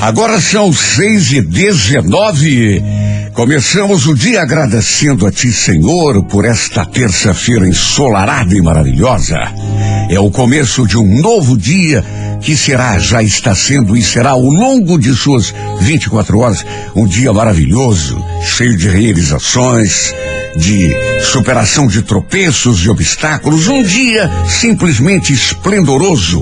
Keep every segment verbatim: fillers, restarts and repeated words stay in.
Agora são seis e dezenove. Começamos o dia agradecendo a Ti, Senhor, por esta terça-feira ensolarada e maravilhosa. É o começo de um novo dia que será, já está sendo e será ao longo de suas vinte e quatro horas, um dia maravilhoso, cheio de realizações, de superação de tropeços e obstáculos, um dia simplesmente esplendoroso.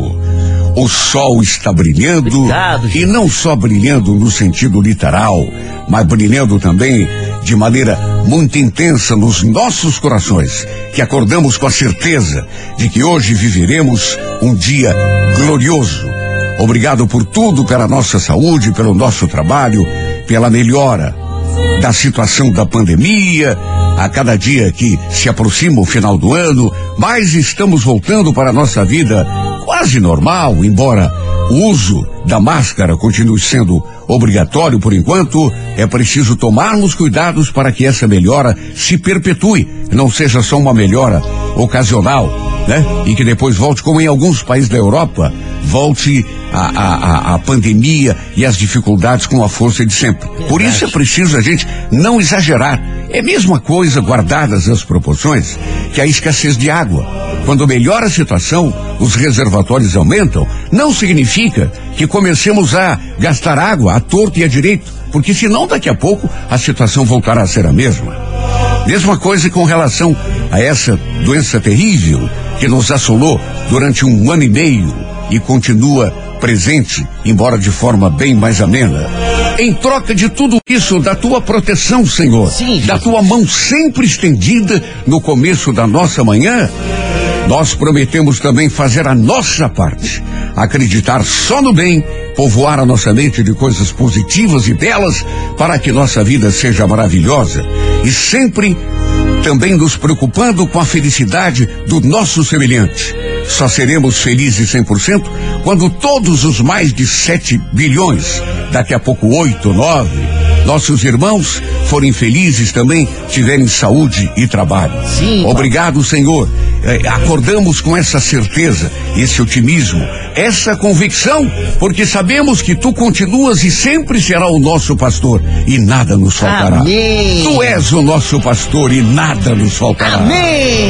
O sol está brilhando. Obrigado, e não só brilhando no sentido literal, mas brilhando também de maneira muito intensa nos nossos corações, que acordamos com a certeza de que hoje viveremos um dia glorioso. Obrigado por tudo, pela nossa saúde, pelo nosso trabalho, pela melhora da situação da pandemia. A cada dia que se aproxima o final do ano, mais estamos voltando para a nossa vida quase normal, embora o uso da máscara continue sendo obrigatório por enquanto. É preciso tomarmos cuidados para que essa melhora se perpetue, não seja só uma melhora ocasional, né? E que depois volte, como em alguns países da Europa, volte a, a, a, a pandemia e as dificuldades com a força de sempre. Por isso é preciso a gente não exagerar. É a mesma coisa, guardadas as proporções, que a escassez de água. Quando melhora a situação, os reservatórios aumentam, não significa que comecemos a gastar água à torto e à direito, porque senão daqui a pouco a situação voltará a ser a mesma. Mesma coisa com relação a essa doença terrível que nos assolou durante um ano e meio e continua presente, embora de forma bem mais amena. Em troca de tudo isso, da tua proteção, Senhor, Sim, da tua mão sempre estendida no começo da nossa manhã, nós prometemos também fazer a nossa parte, acreditar só no bem, povoar a nossa mente de coisas positivas e belas para que nossa vida seja maravilhosa e sempre também nos preocupando com a felicidade do nosso semelhante. Só seremos felizes cem por cento quando todos os mais de sete bilhões, daqui a pouco oito, nove, nossos irmãos forem felizes também, tiverem saúde e trabalho. Sim, obrigado, Senhor. É, acordamos com essa certeza, esse otimismo, essa convicção, porque sabemos que Tu continuas e sempre será o nosso pastor e nada nos faltará. Amém. Tu és o nosso pastor e nada nos faltará. Amém.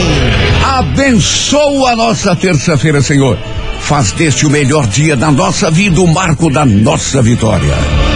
Abençoa a nossa terça-feira, Senhor. Faz deste o melhor dia da nossa vida, o marco da nossa vitória.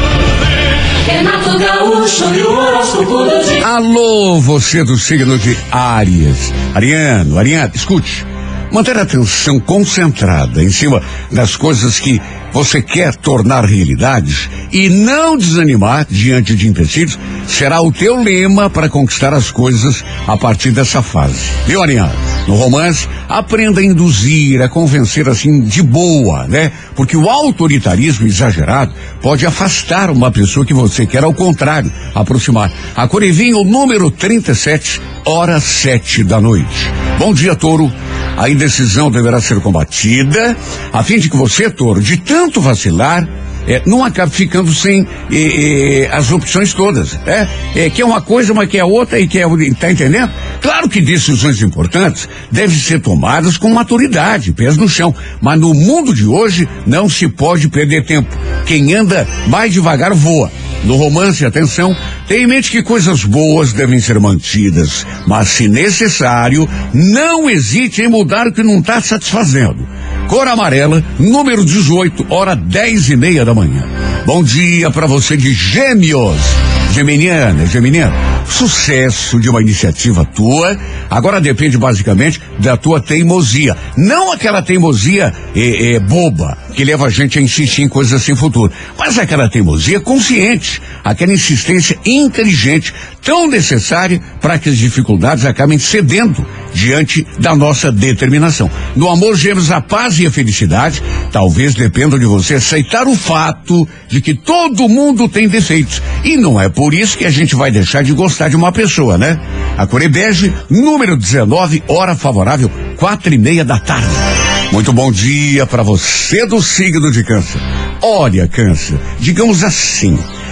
Renato Gaúcho e o horóscopo do dia. Alô, você do signo de Áries. Ariano, Ariana, escute. Manter a atenção concentrada em cima das coisas que você quer tornar realidade e não desanimar diante de empecilhos será o teu lema para conquistar as coisas a partir dessa fase. Viu, Ariana? No romance, aprenda a induzir, a convencer assim de boa, né? Porque o autoritarismo exagerado pode afastar uma pessoa que você quer, ao contrário, aproximar. A cor é vinho, o número trinta e sete, hora sete da noite. Bom dia, Touro. A indecisão deverá ser combatida, a fim de que você, Touro, de tanto vacilar, É, não acaba ficando sem é, é, as opções todas, é, é, que é uma coisa, mas que é outra e que é, tá entendendo? Claro que decisões importantes devem ser tomadas com maturidade, pés no chão, mas no mundo de hoje não se pode perder tempo. Quem anda mais devagar voa. No romance, atenção, tenha em mente que coisas boas devem ser mantidas, mas se necessário, não hesite em mudar o que não está satisfazendo. Cor amarela, número dezoito, hora dez e meia da manhã. Bom dia para você de Gêmeos. Geminiana, Geminiano, sucesso de uma iniciativa tua agora depende basicamente da tua teimosia. Não aquela teimosia é, é, boba, que leva a gente a insistir em coisas sem futuro, mas aquela teimosia consciente, aquela insistência inteligente, tão necessária para que as dificuldades acabem cedendo diante da nossa determinação. No amor, Gêmeos, a paz e a felicidade talvez dependam de você aceitar o fato de que todo mundo tem defeitos, e não é por isso que a gente vai deixar de gostar de uma pessoa, né? A cor é bege, número dezenove, hora favorável, quatro e meia da tarde. Muito bom dia para você do signo de Câncer. Olha, Câncer, digamos assim,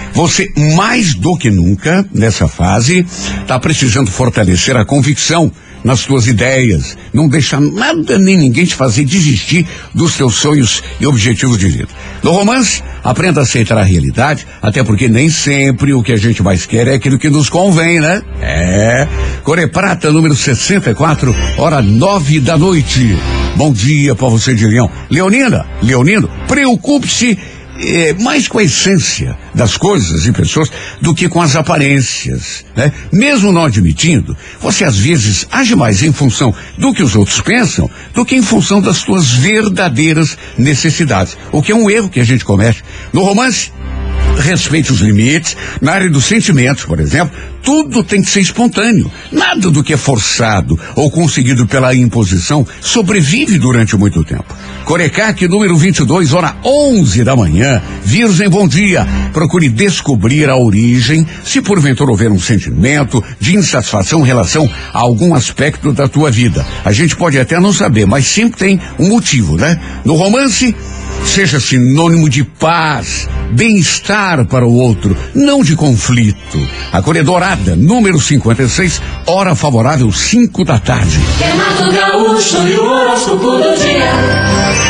Você, mais do que nunca, nessa fase, está precisando fortalecer a convicção nas tuas ideias, não deixar nada nem ninguém te fazer desistir dos teus sonhos e objetivos de vida. No romance, aprenda a aceitar a realidade, até porque nem sempre o que a gente mais quer é aquilo que nos convém, né? É. Core Prata, número sessenta e quatro, hora nove da noite. Bom dia pra você de Leão. Leonina, Leonino, preocupe-se É, mais com a essência das coisas e pessoas do que com as aparências, né? Mesmo não admitindo, você às vezes age mais em função do que os outros pensam do que em função das suas verdadeiras necessidades, o que é um erro que a gente comete. No romance, respeite os limites. Na área dos sentimentos, por exemplo, tudo tem que ser espontâneo. Nada do que é forçado ou conseguido pela imposição sobrevive durante muito tempo. Corecaque, número vinte e dois, hora onze da manhã. Virgem, bom dia. Procure descobrir a origem, se porventura houver um sentimento de insatisfação em relação a algum aspecto da tua vida. A gente pode até não saber, mas sempre tem um motivo, né? No romance, seja sinônimo de paz, bem-estar para o outro, não de conflito. A cor é dourada, número cinquenta e seis, hora favorável, cinco da tarde. Renato Gaúcho e o horóscopo do dia.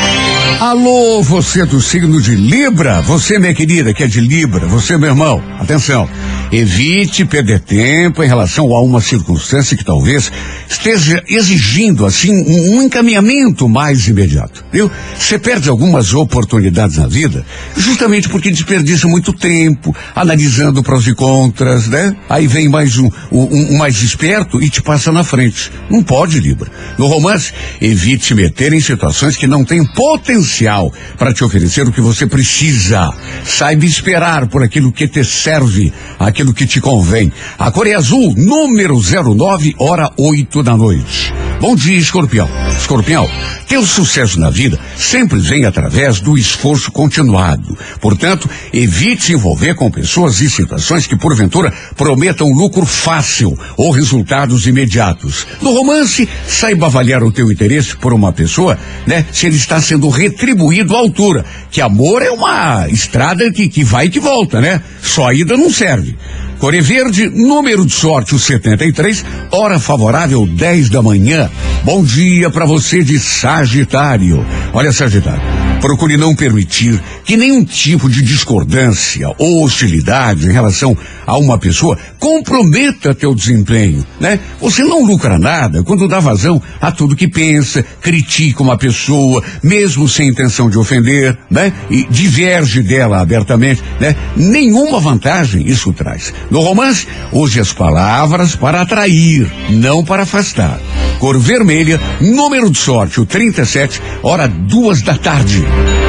Alô, você do signo de Libra, você, minha querida, que é de Libra, você, meu irmão, atenção, evite perder tempo em relação a uma circunstância que talvez esteja exigindo, assim, um, um encaminhamento mais imediato, viu? Você perde algumas oportunidades na vida justamente porque desperdiça muito tempo analisando prós e contras, né? Aí vem mais um, um, um mais esperto e te passa na frente. Não pode, Libra. No romance, evite se meter em situações que não têm potencial para te oferecer o que você precisa. Saiba esperar por aquilo que te serve, aquilo que te convém. A cor é azul, número zero nove, hora oito da noite. Bom dia, Escorpião. Escorpião, teu sucesso na vida sempre vem através do esforço continuado. Portanto, evite se envolver com pessoas e situações que, porventura, prometam lucro fácil ou resultados imediatos. No romance, saiba avaliar o teu interesse por uma pessoa, né? Se ele está sendo retribuído à altura. Que amor é uma estrada que, que vai e que volta, né? Só a ida não serve. Core Verde, número de sorte, o setenta e três, hora favorável, dez da manhã. Bom dia para você de Sagitário. Olha, Sagitário, procure não permitir que nenhum tipo de discordância ou hostilidade em relação a uma pessoa comprometa teu desempenho, né? Você não lucra nada quando dá vazão a tudo que pensa, critica uma pessoa, mesmo sem intenção de ofender, né? E diverge dela abertamente, né? Nenhuma vantagem isso traz. No romance, use as palavras para atrair, não para afastar. Cor vermelha, número de sorte, o trinta e sete, hora duas da tarde.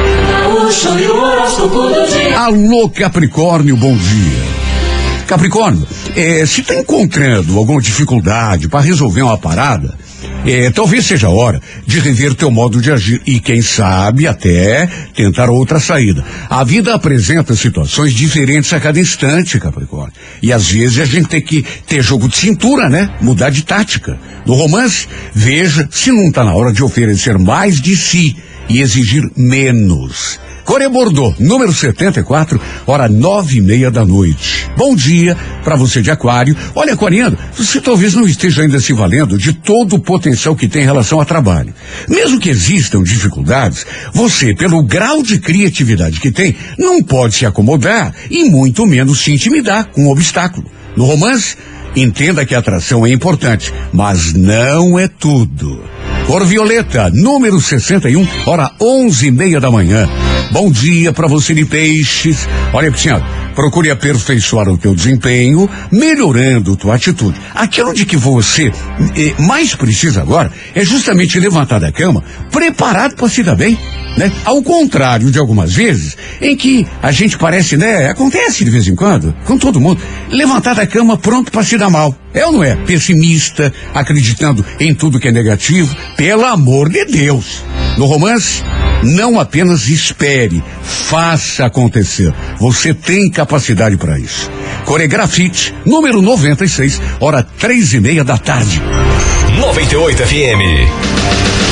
Alô, Capricórnio, bom dia. Capricórnio, eh, se está encontrando alguma dificuldade para resolver uma parada, eh, talvez seja a hora de rever teu modo de agir e, quem sabe, até tentar outra saída. A vida apresenta situações diferentes a cada instante, Capricórnio. E às vezes a gente tem que ter jogo de cintura, né? Mudar de tática. No romance, veja se não está na hora de oferecer mais de si e exigir menos. Core Bordeaux, número setenta e quatro, hora nove e meia da noite. Bom dia para você de Aquário. Olha, Aquariano, você talvez não esteja ainda se valendo de todo o potencial que tem em relação ao trabalho. Mesmo que existam dificuldades, você, pelo grau de criatividade que tem, não pode se acomodar e muito menos se intimidar com um obstáculo. No romance, entenda que a atração é importante, mas não é tudo. Cor violeta, número sessenta e um, hora onze e meia da manhã. Bom dia para você de Peixes. Olha, senhor, procure aperfeiçoar o teu desempenho, melhorando tua atitude. Aquilo de que você eh, mais precisa agora é justamente levantar da cama preparado para se dar bem, né? Ao contrário de algumas vezes em que a gente parece, né? Acontece de vez em quando, com todo mundo, levantar da cama pronto para se dar mal. É ou não é? Pessimista, acreditando em tudo que é negativo. Pelo amor de Deus. No romance, não apenas espere, faça acontecer. Você tem capacidade para isso. Coregrafite, número noventa e seis, hora três e meia da tarde. noventa e oito F M.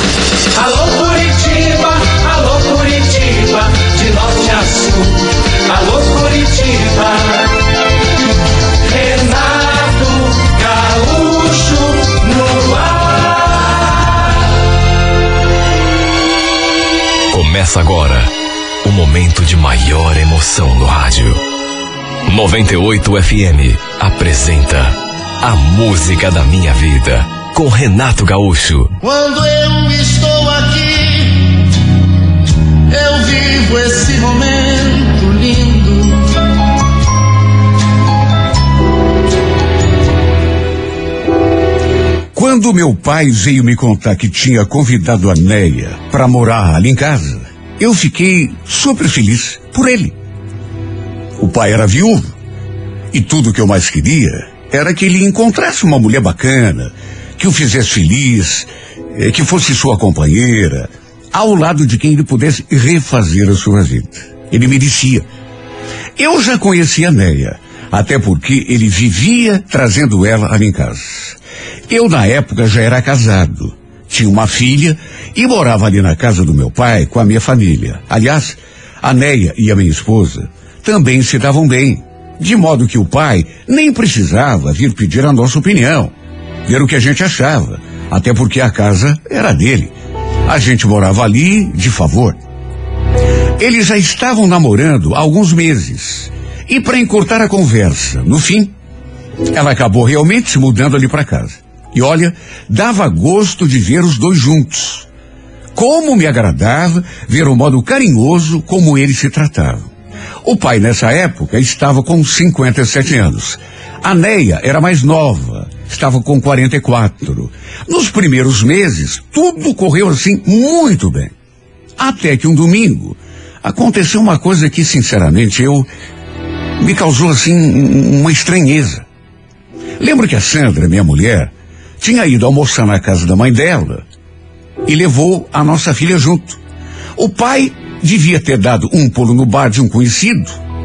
Alô Curitiba, alô Curitiba, de norte a sul. Alô, Curitiba. Renato Gaúcho no ar. Começa agora o momento de maior emoção no rádio. noventa e oito F M apresenta A Música da Minha Vida, com Renato Gaúcho. Quando eu estou aqui, eu vivo esse momento lindo. Quando meu pai veio me contar que tinha convidado a Neia para morar ali em casa, eu fiquei super feliz por ele. O pai era viúvo e tudo que eu mais queria era que ele encontrasse uma mulher bacana, que o fizesse feliz, que fosse sua companheira, ao lado de quem ele pudesse refazer a sua vida. Ele merecia. Eu já conhecia a Neia, até porque ele vivia trazendo ela ali em casa. Eu, na época, já era casado, tinha uma filha e morava ali na casa do meu pai com a minha família. Aliás, a Neia e a minha esposa também se davam bem, de modo que o pai nem precisava vir pedir a nossa opinião, ver o que a gente achava, até porque a casa era dele. A gente morava ali de favor. Eles já estavam namorando há alguns meses, e para encurtar a conversa, no fim, ela acabou realmente se mudando ali para casa. E olha, dava gosto de ver os dois juntos. Como me agradava ver o modo carinhoso como eles se tratavam. O pai, nessa época, estava com cinquenta e sete anos. A Neia era mais nova, estava com quarenta e quatro. Nos primeiros meses, tudo correu assim muito bem. Até que um domingo, aconteceu uma coisa que, sinceramente, eu me causou assim uma estranheza. Lembro que a Sandra, minha mulher, tinha ido almoçar na casa da mãe dela e levou a nossa filha junto. O pai devia ter dado um pulo no bar de um conhecido.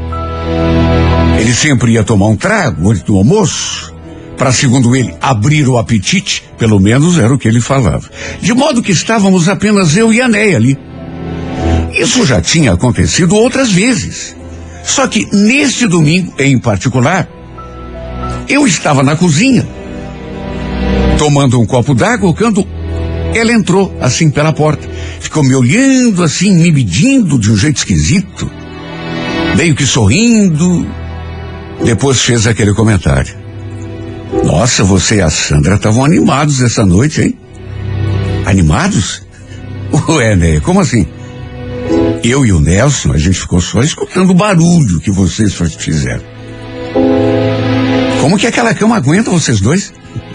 Ele sempre ia tomar um trago antes do almoço, para, segundo ele, abrir o apetite, pelo menos era o que ele falava. De modo que estávamos apenas eu e a Neia ali. Isso já tinha acontecido outras vezes. Só que neste domingo, em particular, eu estava na cozinha, tomando um copo d'água, quando ela entrou assim pela porta. Ficou me olhando assim, me medindo de um jeito esquisito, meio que sorrindo. Depois fez aquele comentário: nossa, você e a Sandra estavam animados essa noite, hein? Animados? Ué, né? Como assim? Eu e o Nelson, a gente ficou só escutando o barulho que vocês fizeram. Como que aquela cama aguenta vocês dois?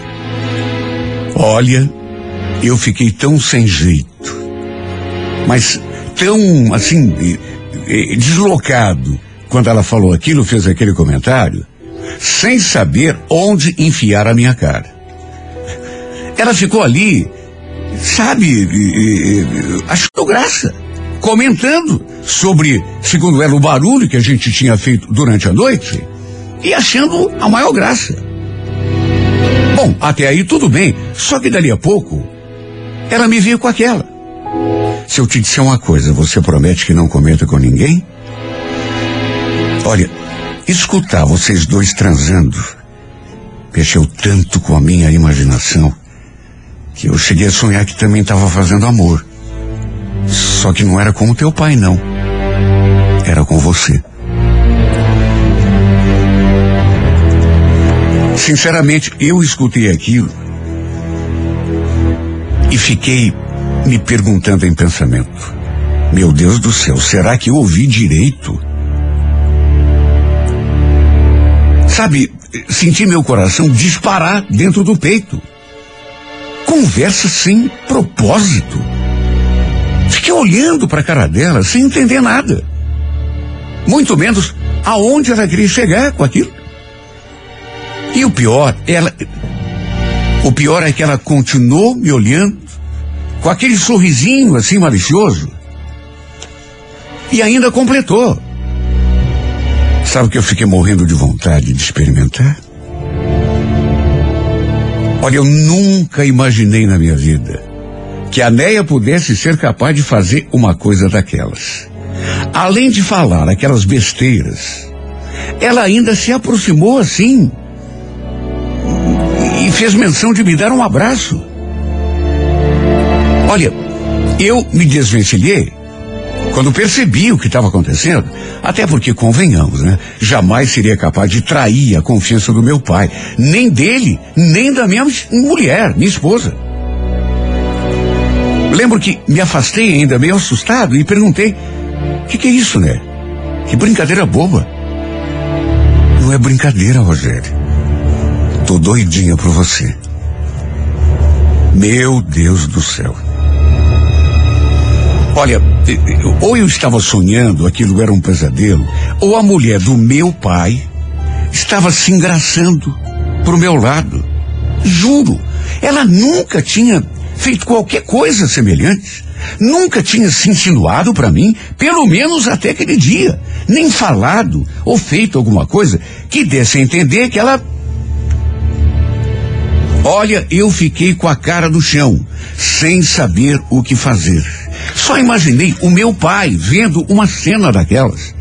Olha, eu fiquei tão sem jeito, mas tão, assim, deslocado, quando ela falou aquilo, fez aquele comentário, sem saber onde enfiar a minha cara. Ela ficou ali, sabe, achando graça, comentando sobre, segundo ela, o barulho que a gente tinha feito durante a noite e achando a maior graça. Bom, até aí tudo bem, só que dali a pouco ela me veio com aquela: se eu te disser uma coisa, você promete que não comenta com ninguém? Olha, escutar vocês dois transando mexeu tanto com a minha imaginação que eu cheguei a sonhar que também estava fazendo amor. Só que não era com o teu pai, não. Era com você. Sinceramente, eu escutei aquilo e fiquei me perguntando em pensamento: meu Deus do céu, será que eu ouvi direito? Sabe, senti meu coração disparar dentro do peito. Conversa sem propósito. Fiquei olhando para a cara dela sem entender nada, muito menos aonde ela queria chegar com aquilo. E o pior, ela, o pior é que ela continuou me olhando com aquele sorrisinho assim malicioso e ainda completou: sabe que eu fiquei morrendo de vontade de experimentar? Olha, eu nunca imaginei na minha vida que a Neia pudesse ser capaz de fazer uma coisa daquelas. além de falar aquelas besteiras, ela ainda se aproximou assim e fez menção de me dar um abraço. Olha, eu me desvencilhei quando percebi o que estava acontecendo, até porque, convenhamos, né? Jamais seria capaz de trair a confiança do meu pai, nem dele, nem da minha mulher, minha esposa. Lembro que me afastei ainda meio assustado e perguntei: o que, que é isso, né? Que brincadeira boba. Não é brincadeira, Rogério. Tô doidinha por você. Meu Deus do céu. Olha, ou eu estava sonhando, aquilo era um pesadelo, ou a mulher do meu pai estava se engraçando pro meu lado. Juro, ela nunca tinha feito qualquer coisa semelhante. Nunca tinha se insinuado para mim, pelo menos até aquele dia. Nem falado ou feito alguma coisa que desse a entender que ela... Olha, eu fiquei com a cara no chão, sem saber o que fazer. Só imaginei o meu pai vendo uma cena daquelas.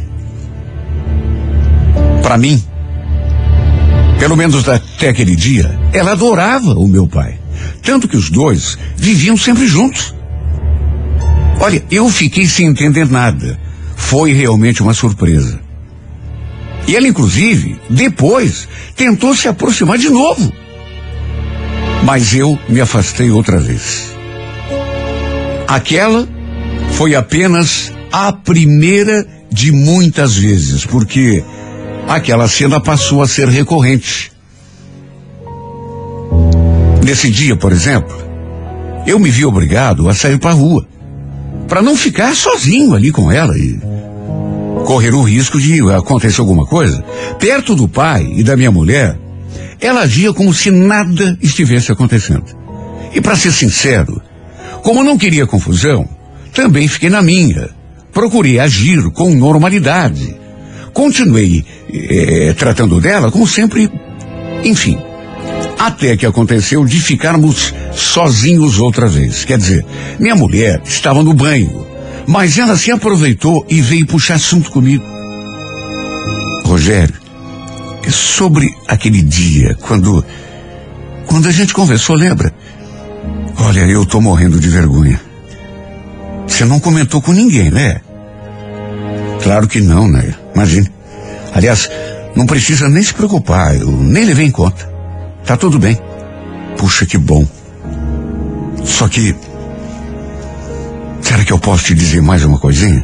Para mim, pelo menos até aquele dia, ela adorava o meu pai. Tanto que os dois viviam sempre juntos. Olha, eu fiquei sem entender nada. Foi realmente uma surpresa. E ela, inclusive, depois, tentou se aproximar de novo. Mas eu me afastei outra vez. Aquela foi apenas a primeira de muitas vezes, porque aquela cena passou a ser recorrente. Nesse dia, por exemplo, eu me vi obrigado a sair para a rua, para não ficar sozinho ali com ela e correr o risco de acontecer alguma coisa. Perto do pai e da minha mulher, ela agia como se nada estivesse acontecendo. E para ser sincero, como não queria confusão, também fiquei na minha. Procurei agir com normalidade. Continuei eh, tratando dela como sempre, enfim. Até que aconteceu de ficarmos sozinhos outra vez. Quer dizer, minha mulher estava no banho, mas ela se aproveitou e veio puxar assunto comigo. Rogério, sobre aquele dia, quando, quando a gente conversou, lembra? Olha, eu tô morrendo de vergonha. Você não comentou com ninguém, né? Claro que não, né? Imagine. Aliás, não precisa nem se preocupar, eu nem levei em conta. Tá tudo bem. Puxa, que bom. Só que... será que eu posso te dizer mais uma coisinha?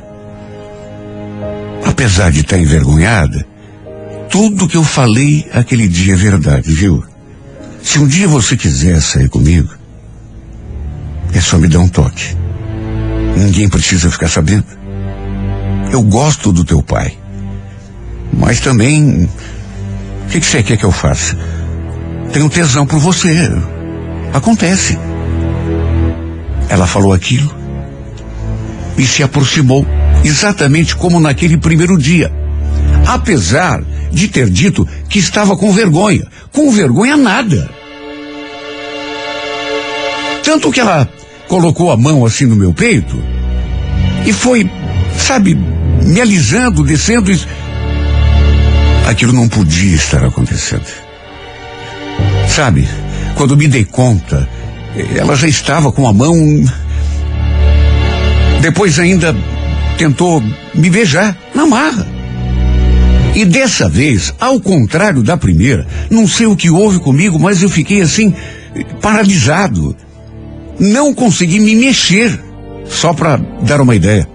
Apesar de estar envergonhada, tudo que eu falei aquele dia é verdade, viu? Se um dia você quiser sair comigo, é só me dar um toque. Ninguém precisa ficar sabendo. Eu gosto do teu pai. Mas também... o que, que você quer que eu faça? Tenho tesão por você. Acontece. Ela falou aquilo e se aproximou, exatamente como naquele primeiro dia. Apesar de ter dito que estava com vergonha. Com vergonha nada. Tanto que ela colocou a mão assim no meu peito e foi, sabe, me alisando, descendo. E... aquilo não podia estar acontecendo. Sabe, quando me dei conta, ela já estava com a mão... Depois ainda tentou me beijar na marra. E dessa vez, ao contrário da primeira, não sei o que houve comigo, mas eu fiquei assim, paralisado. Não consegui me mexer, só para dar uma ideia.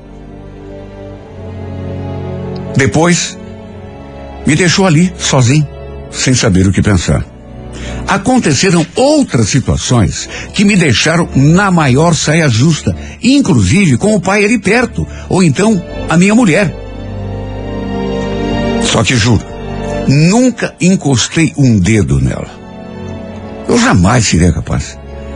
Depois, me deixou ali, sozinho, sem saber o que pensar. Aconteceram outras situações que me deixaram na maior saia justa, inclusive com o pai ali perto, ou então a minha mulher. Só que juro, nunca encostei um dedo nela. Eu jamais seria capaz.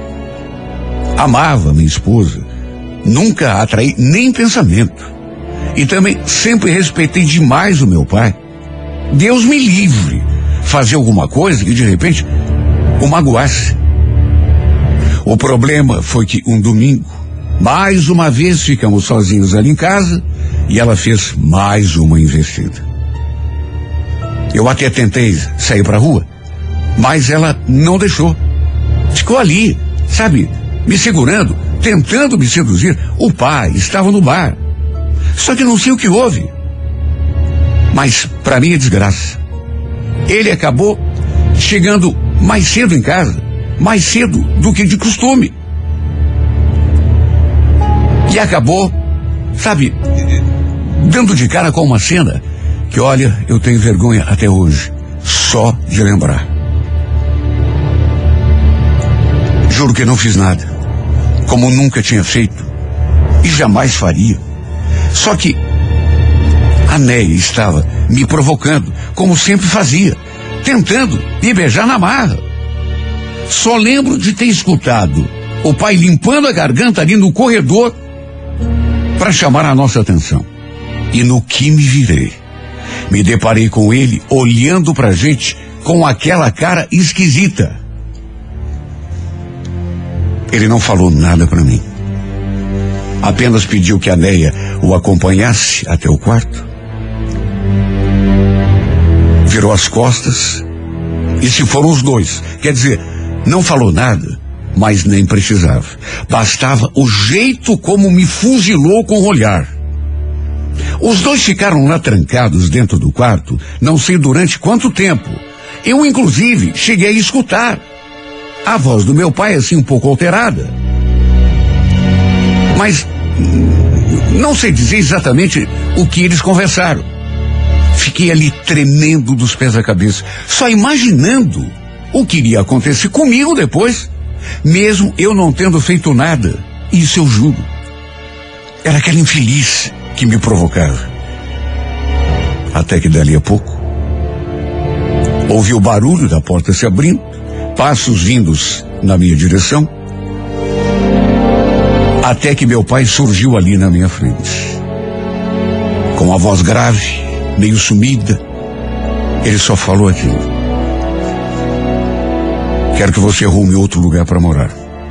Amava minha esposa, nunca a atraí nem pensamento. E também sempre respeitei demais o meu pai. Deus me livre fazer alguma coisa que de repente o magoasse. O problema foi que um domingo Mais uma vez ficamos sozinhos ali em casa e ela fez mais uma investida. Eu até tentei sair pra rua, mas ela não deixou. Ficou ali, sabe, me segurando, tentando me seduzir. O pai estava no bar. Só que não sei o que houve. Mas, para minha desgraça, ele acabou chegando mais cedo em casa, mais cedo do que de costume. E acabou, sabe, dando de cara com uma cena que, olha, eu tenho vergonha até hoje, só de lembrar. Juro que não fiz nada, como nunca tinha feito e jamais faria. Só que a Neia estava me provocando, como sempre fazia, tentando me beijar na marra. Só lembro de ter escutado o pai limpando a garganta ali no corredor para chamar a nossa atenção. E no que me virei, me deparei com ele olhando pra gente com aquela cara esquisita. Ele não falou nada pra mim. Apenas pediu que a Neia o acompanhasse até o quarto. Virou as costas e se foram os dois. Quer dizer, não falou nada, mas nem precisava. Bastava o jeito como me fuzilou com o olhar. Os dois ficaram lá trancados dentro do quarto, não sei durante quanto tempo. Eu, inclusive, cheguei a escutar a voz do meu pai assim um pouco alterada. Mas não sei dizer exatamente o que eles conversaram. Fiquei ali tremendo dos pés à cabeça, só imaginando o que iria acontecer comigo depois, mesmo eu não tendo feito nada. Isso eu juro. Era aquela infeliz que me provocava. Até que dali a pouco ouvi o barulho da porta se abrindo, passos vindos na minha direção, até que meu pai surgiu ali na minha frente. Com a voz grave, meio sumida, ele só falou aquilo: quero que você arrume outro lugar para morar.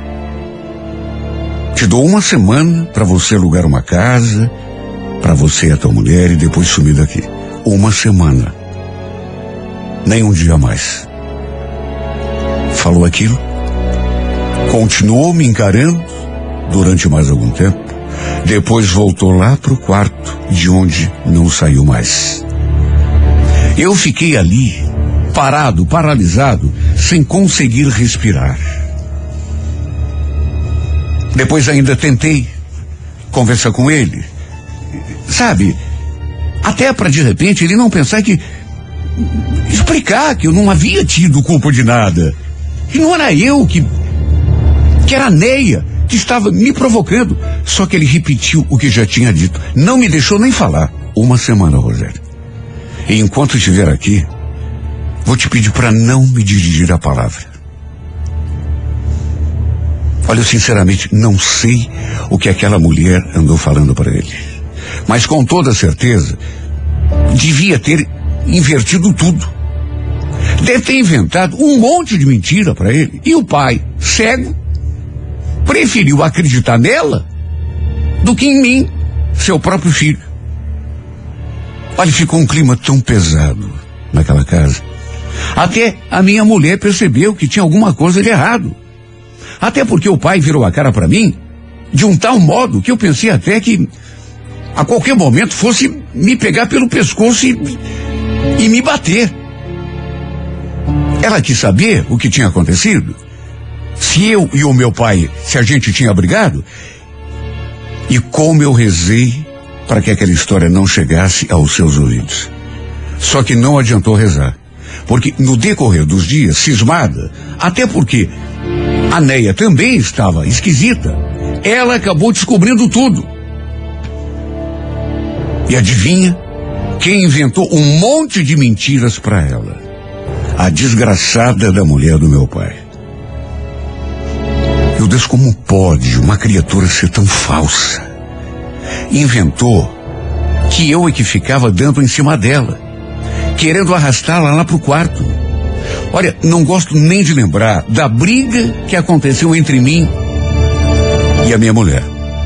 Te dou uma semana para você alugar uma casa para você e a tua mulher e depois sumir daqui. Uma semana. Nem um dia mais. Falou aquilo, continuou me encarando durante mais algum tempo, depois voltou lá pro quarto, de onde não saiu mais. Eu fiquei ali, parado, paralisado, sem conseguir respirar. Depois ainda tentei conversar com ele, sabe, até para de repente ele não pensar que, explicar que eu não havia tido culpa de nada, que não era eu, que, que era a Neia que estava me provocando. Só que ele repetiu o que já tinha dito, não me deixou nem falar. Uma semana, Rogério. E enquanto estiver aqui, vou te pedir para não me dirigir a palavra. Olha, eu sinceramente não sei o que aquela mulher andou falando para ele, mas com toda certeza devia ter invertido tudo. Deve ter inventado um monte de mentira para ele. E o pai, cego, preferiu acreditar nela do que em mim, seu próprio filho. Olha, ficou um clima tão pesado naquela casa. Até a minha mulher percebeu que tinha alguma coisa de errado. Até porque o pai virou a cara para mim de um tal modo que eu pensei até que a qualquer momento fosse me pegar pelo pescoço e, e me bater. Ela quis saber o que tinha acontecido, se eu e o meu pai, se a gente tinha brigado, e como eu rezei para que aquela história não chegasse aos seus ouvidos. Só que não adiantou rezar, porque no decorrer dos dias, cismada, até porque a Neia também estava esquisita, ela acabou descobrindo tudo. E adivinha quem inventou um monte de mentiras para ela? A desgraçada da mulher do meu pai. Meu Deus, como pode uma criatura ser tão falsa? Inventou que eu é que ficava dando em cima dela, querendo arrastá-la lá pro quarto. Olha, não gosto nem de lembrar da briga que aconteceu entre mim e a minha mulher.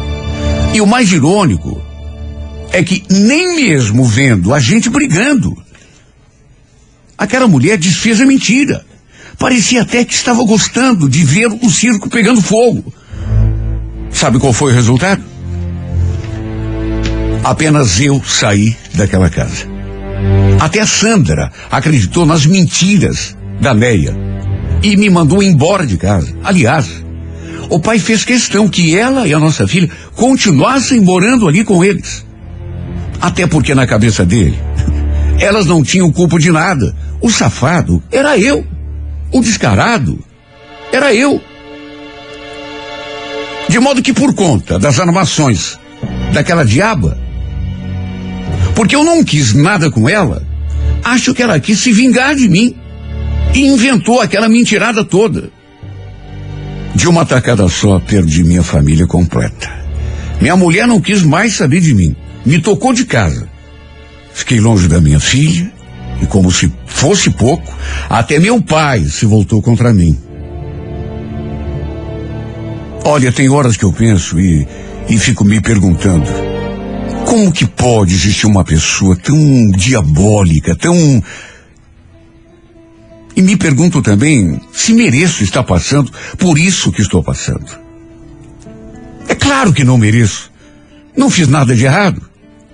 E o mais irônico é que nem mesmo vendo a gente brigando, aquela mulher desfez a mentira. Parecia até que estava gostando de ver o circo pegando fogo. Sabe qual foi o resultado? Apenas eu saí daquela casa. Até a Sandra acreditou nas mentiras da Neia e me mandou embora de casa. Aliás, o pai fez questão que ela e a nossa filha continuassem morando ali com eles. Até porque na cabeça dele, elas não tinham culpa de nada. O safado era eu. O descarado era eu. De modo que por conta das armações daquela diaba, porque eu não quis nada com ela, acho que ela quis se vingar de mim e inventou aquela mentirada toda. De uma tacada só, perdi minha família completa. Minha mulher não quis mais saber de mim. Me tocou de casa. Fiquei longe da minha filha e, como se fosse pouco, até meu pai se voltou contra mim. Olha, tem horas que eu penso e, e fico me perguntando, como que pode existir uma pessoa tão diabólica, tão... E me pergunto também se mereço estar passando por isso que estou passando. É claro que não mereço. Não fiz nada de errado.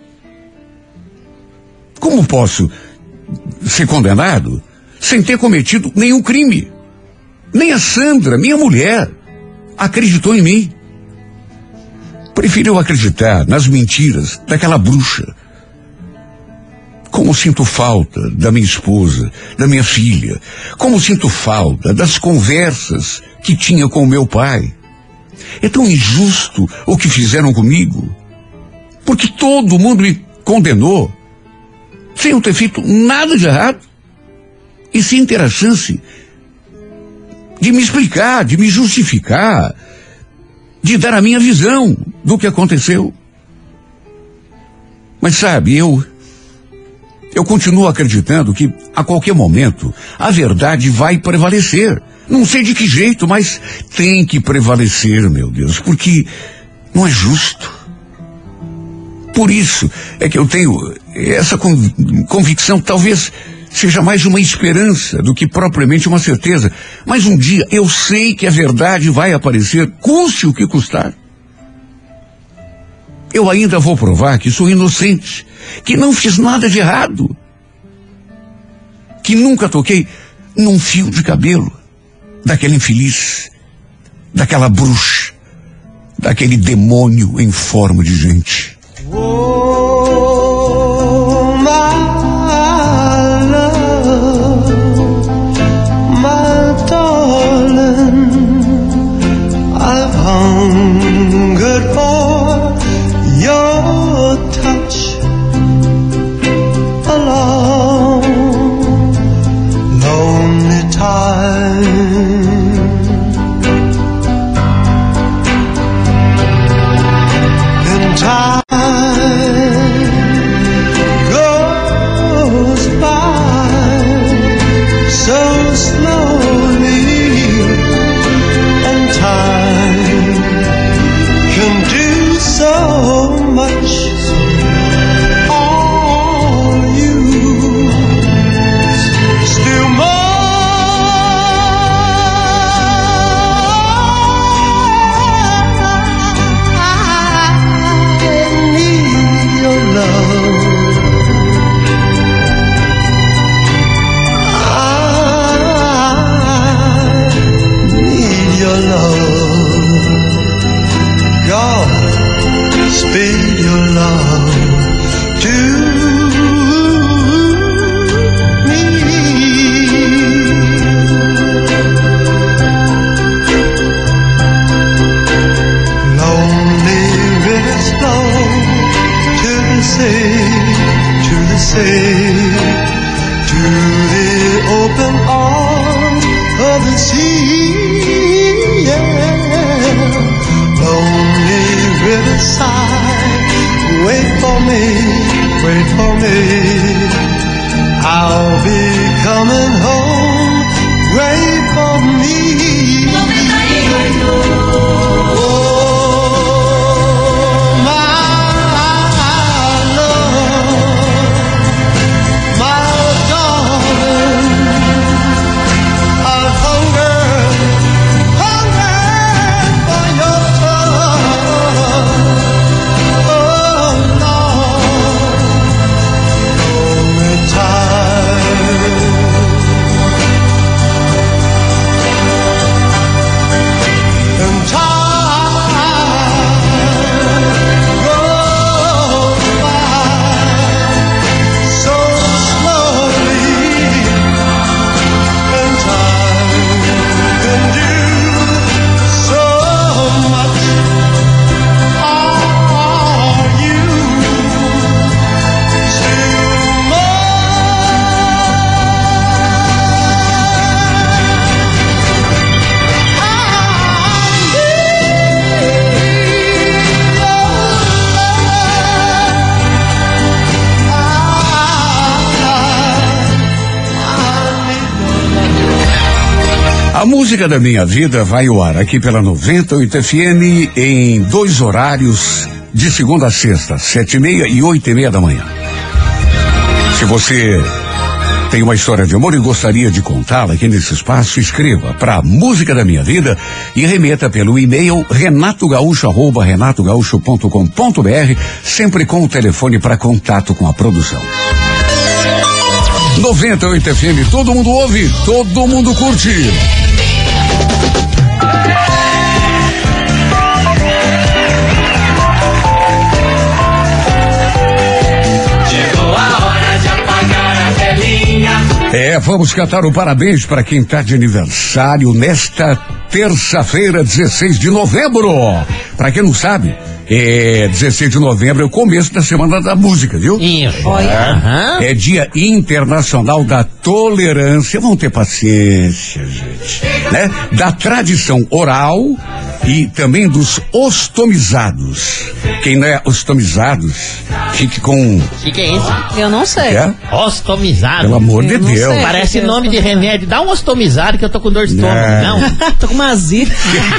Como posso ser condenado sem ter cometido nenhum crime? Nem a Sandra, minha mulher, acreditou em mim. Prefiro acreditar nas mentiras daquela bruxa. Como sinto falta da minha esposa, da minha filha. Como sinto falta das conversas que tinha com meu pai. É tão injusto o que fizeram comigo. Porque todo mundo me condenou sem eu ter feito nada de errado e sem ter a chance de me explicar, de me justificar, de dar a minha visão do que aconteceu. Mas sabe, eu eu continuo acreditando que a qualquer momento a verdade vai prevalecer. Não sei de que jeito, mas tem que prevalecer, meu Deus, porque não é justo. Por isso é que eu tenho essa convicção, talvez seja mais uma esperança do que propriamente uma certeza. Mas um dia eu sei que a verdade vai aparecer, custe o que custar. Eu ainda vou provar que sou inocente, que não fiz nada de errado, que nunca toquei num fio de cabelo daquela infeliz, daquela bruxa, daquele demônio em forma de gente. Oh, my love, my darling, I've hungered for your touch a long, lonely time. In time noventa e oito. Oh, my música da minha vida vai ao ar aqui pela noventa e oito F M em dois horários, de segunda a sexta, sete e meia e oito e meia da manhã. Se você tem uma história de amor e gostaria de contá-la aqui nesse espaço, escreva para Música da Minha Vida e remeta pelo e-mail renatogaúcho arroba renatogaúcho ponto com ponto br, sempre com o telefone para contato com a produção. noventa e oito F M, todo mundo ouve, todo mundo curte. É, vamos cantar o parabéns para quem está de aniversário nesta terça-feira, dezesseis de novembro. Para quem não sabe, é dezesseis de novembro é o começo da Semana da Música, viu? Isso. É, é Dia Internacional da Tolerância. Vamos ter paciência, gente. Né? Da tradição oral e também dos ostomizados. Quem não é ostomizados, fique com... O que, que é isso? Eu não sei. É? Ostomizado. Pelo amor Eu de não Deus. sei. Parece É, nome de remédio. Dá um ostomizado que eu tô com dor de estômago. Não. Não. Tô com uma azia.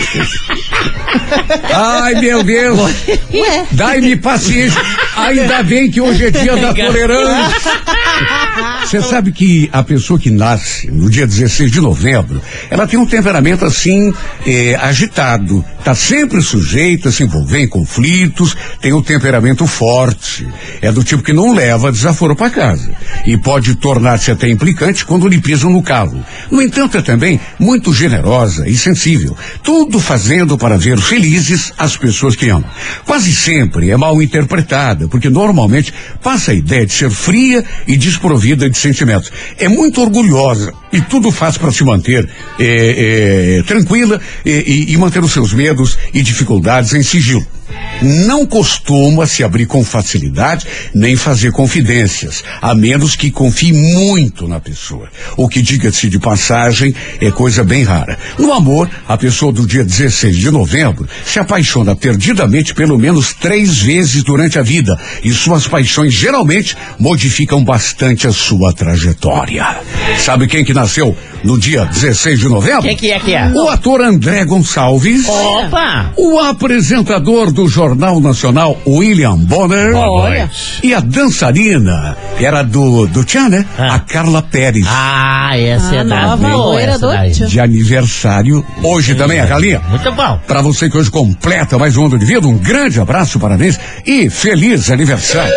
Ai, meu Deus. Ué. Dai-me paciência. Ainda bem que hoje é dia da tolerância. Você sabe que a pessoa que nasce no dia dezesseis de novembro, ela tem um temperamento assim, eh, agitado. Tá sempre sujeita a se envolver em conflitos, tem um temperamento forte. É do tipo que não leva desaforo para casa. E pode tornar-se até implicante quando lhe pisam no calo. No entanto, é também muito generosa e sensível. Tudo fazendo para ver felizes as pessoas que ama. Quase sempre é mal interpretada, porque normalmente passa a ideia de ser fria e desprovida de sentimentos. É muito orgulhosa e tudo faz para se manter é, é, tranquila e, e, e manter os seus medos e dificuldades em sigilo. Não costuma se abrir com facilidade, nem fazer confidências, a menos que confie muito na pessoa. O que, diga-se de passagem, é coisa bem rara. No amor, a pessoa do dia dezesseis de novembro se apaixona perdidamente pelo menos três vezes durante a vida, e suas paixões geralmente modificam bastante a sua trajetória. Sabe quem que nasceu no dia dezesseis de novembro? Quem que é que é? O ator André Gonçalves. Opa! O apresentador do Jornal Nacional, William Bonner. Olha. E a dançarina, era do, do Tchan, né? Ah. A Carla Pérez. Ah, essa A é da nova boa, loira essa do daí. Tchan. De aniversário. Hoje também, a Galinha. Muito bom. Pra você que hoje completa mais um ano de vida, um grande abraço, parabéns e feliz aniversário.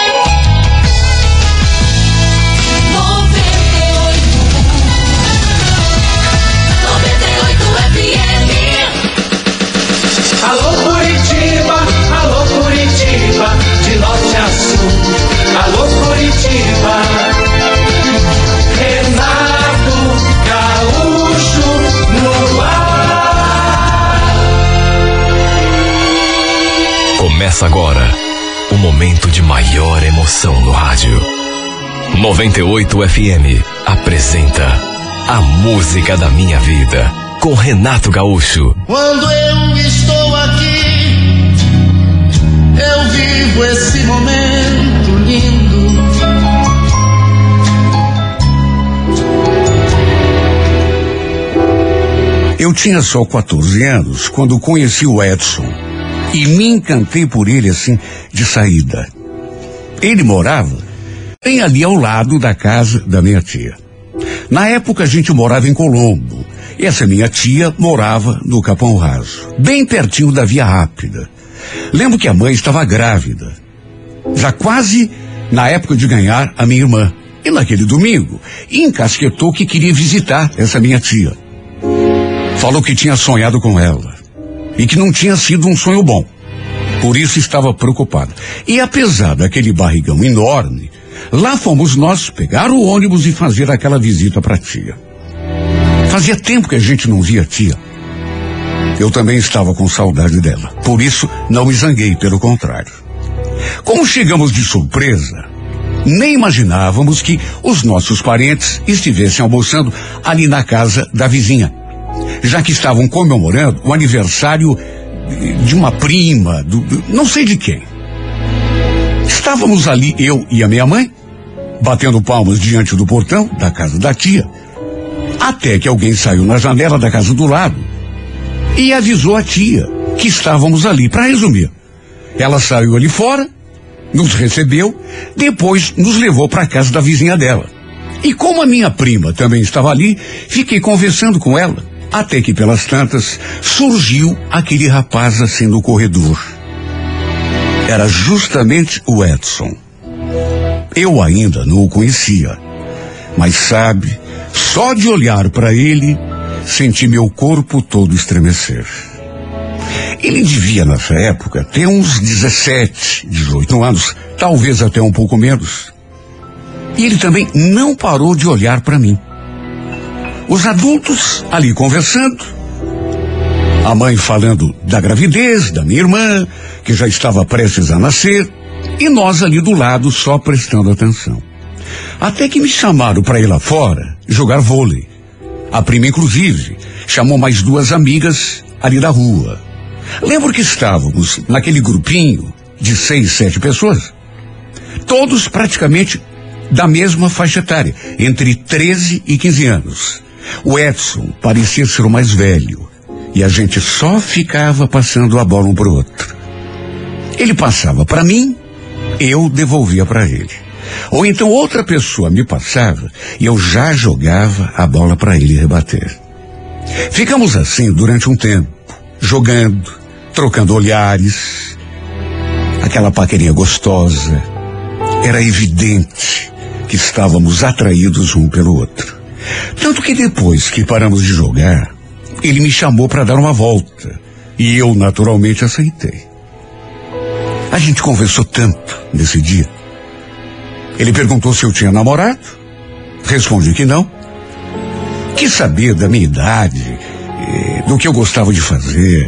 Alô Curitiba, alô Curitiba, de norte a sul. Alô Curitiba, Renato Gaúcho no ar. Começa agora o momento de maior emoção no rádio. noventa e oito F M apresenta A Música da Minha Vida com Renato Gaúcho. Quando eu estou aqui, eu vivo esse momento lindo. Eu tinha só quatorze anos quando conheci o Edson e me encantei por ele assim de saída. Ele morava bem ali ao lado da casa da minha tia. Na época a gente morava em Colombo. E essa minha tia morava no Capão Raso, bem pertinho da Via Rápida. Lembro que a mãe estava grávida, já quase na época de ganhar a minha irmã. E naquele domingo, encasquetou que queria visitar essa minha tia. Falou que tinha sonhado com ela e que não tinha sido um sonho bom. Por isso estava preocupado. E apesar daquele barrigão enorme, lá fomos nós pegar o ônibus e fazer aquela visita para a tia. Fazia tempo que a gente não via a tia. Eu também estava com saudade dela. Por isso, não me zanguei, pelo contrário. Como chegamos de surpresa, nem imaginávamos que os nossos parentes estivessem almoçando ali na casa da vizinha, já que estavam comemorando o aniversário de uma prima, do, do, não sei de quem. Estávamos ali, eu e a minha mãe, batendo palmas diante do portão da casa da tia. Até que alguém saiu na janela da casa do lado e avisou a tia que estávamos ali. Para resumir, ela saiu ali fora, nos recebeu, depois nos levou para a casa da vizinha dela. E como a minha prima também estava ali, fiquei conversando com ela, até que pelas tantas surgiu aquele rapaz assim no corredor. Era justamente o Edson. Eu ainda não o conhecia, mas sabe, só de olhar para ele, senti meu corpo todo estremecer. Ele devia, nessa época, ter uns dezessete, dezoito anos, talvez até um pouco menos. E ele também não parou de olhar para mim. Os adultos ali conversando, a mãe falando da gravidez da minha irmã, que já estava prestes a nascer, e nós ali do lado só prestando atenção. Até que me chamaram para ir lá fora jogar vôlei. A prima, inclusive, chamou mais duas amigas ali da rua. Lembro que estávamos naquele grupinho de seis, sete pessoas, todos praticamente da mesma faixa etária, entre treze e quinze anos. O Edson parecia ser o mais velho e a gente só ficava passando a bola um para o outro. Ele passava para mim, eu devolvia para ele. Ou então outra pessoa me passava e eu já jogava a bola para ele rebater. Ficamos assim durante um tempo, jogando, trocando olhares, aquela paquerinha gostosa. Era evidente que estávamos atraídos um pelo outro. Tanto que depois que paramos de jogar, ele me chamou para dar uma volta e eu naturalmente aceitei. A gente conversou tanto nesse dia. Ele perguntou se eu tinha namorado, respondi que não. Quis saber da minha idade, do que eu gostava de fazer.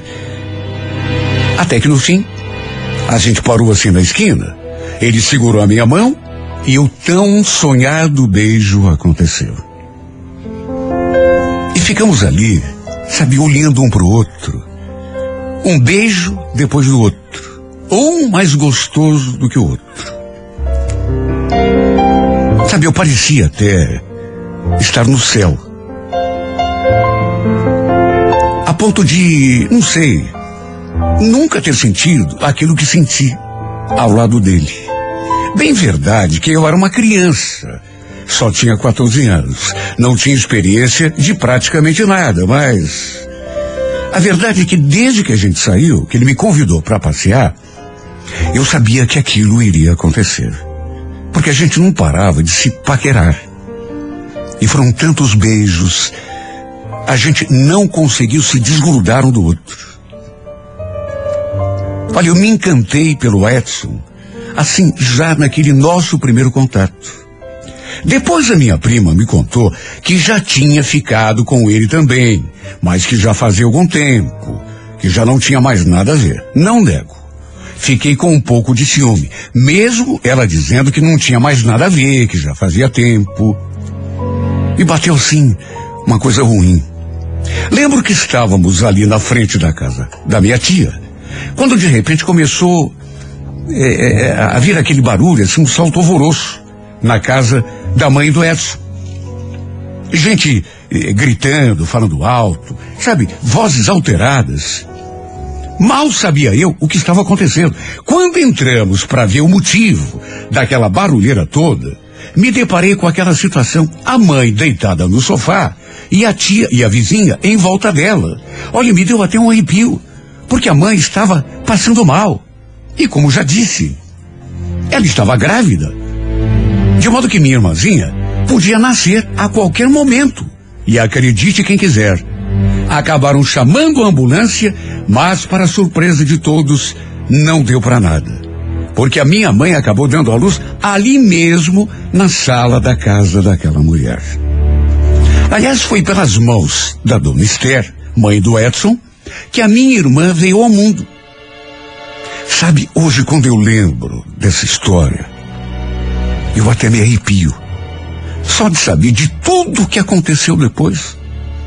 Até que no fim, a gente parou assim na esquina, ele segurou a minha mão e o tão sonhado beijo aconteceu. E ficamos ali, sabe, olhando um pro outro. Um beijo depois do outro, um mais gostoso do que o outro. Sabe, eu parecia até estar no céu. A ponto de, não sei, nunca ter sentido aquilo que senti ao lado dele. Bem verdade que eu era uma criança, só tinha quatorze anos, não tinha experiência de praticamente nada, mas a verdade é que desde que a gente saiu, que ele me convidou para passear, eu sabia que aquilo iria acontecer. Porque a gente não parava de se paquerar. E foram tantos beijos, a gente não conseguiu se desgrudar um do outro. Olha, eu me encantei pelo Edson, assim, já naquele nosso primeiro contato. Depois a minha prima me contou que já tinha ficado com ele também, mas que já fazia algum tempo, que já não tinha mais nada a ver. Não nego. Fiquei com um pouco de ciúme, mesmo ela dizendo que não tinha mais nada a ver, que já fazia tempo. E bateu sim uma coisa ruim. Lembro que estávamos ali na frente da casa da minha tia, quando de repente começou é, é, a vir aquele barulho, assim, um salto alvoroço na casa da mãe do Edson. Gente é, gritando, falando alto, sabe, vozes alteradas. Mal sabia eu o que estava acontecendo. Quando entramos para ver o motivo daquela barulheira toda, me deparei com aquela situação, a mãe deitada no sofá e a tia e a vizinha em volta dela. Olha, me deu até um arrepio, porque a mãe estava passando mal. E como já disse, ela estava grávida, de modo que minha irmãzinha podia nascer a qualquer momento. E acredite quem quiser, acabaram chamando a ambulância, mas para surpresa de todos, não deu para nada. Porque a minha mãe acabou dando à luz ali mesmo, na sala da casa daquela mulher. Aliás, foi pelas mãos da dona Esther, mãe do Edson, que a minha irmã veio ao mundo. Sabe, hoje quando eu lembro dessa história, eu até me arrepio, só de saber de tudo que aconteceu depois.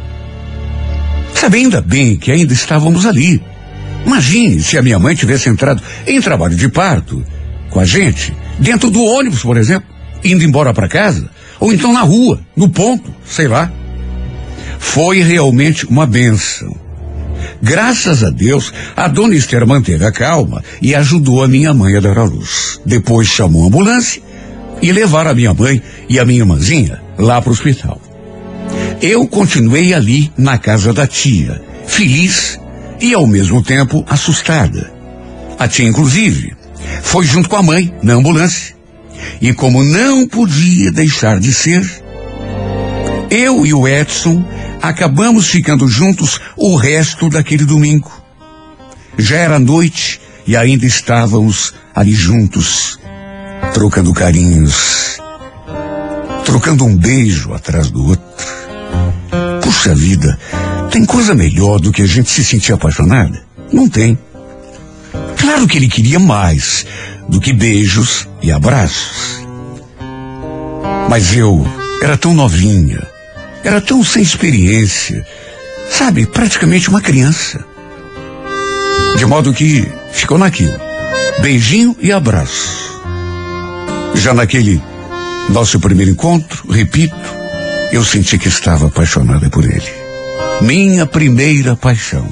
Sabe, ainda bem que ainda estávamos ali. Imagine se a minha mãe tivesse entrado em trabalho de parto com a gente, dentro do ônibus, por exemplo, indo embora para casa, ou então na rua, no ponto, sei lá. Foi realmente uma bênção. Graças a Deus, a dona Esther manteve a calma e ajudou a minha mãe a dar à luz. Depois chamou a ambulância e levaram a minha mãe e a minha irmãzinha lá para o hospital. Eu continuei ali na casa da tia, feliz e ao mesmo tempo assustada. A tia, inclusive, foi junto com a mãe na ambulância. E como não podia deixar de ser, eu e o Edson acabamos ficando juntos o resto daquele domingo. Já era noite e ainda estávamos ali juntos, trocando carinhos, trocando um beijo atrás do outro. Puxa vida, tem coisa melhor do que a gente se sentir apaixonada? Não tem. Claro que ele queria mais do que beijos e abraços. Mas eu era tão novinha, era tão sem experiência, sabe, praticamente uma criança. De modo que ficou naquilo, beijinho e abraço. Já naquele nosso primeiro encontro, repito, eu senti que estava apaixonada por ele. Minha primeira paixão.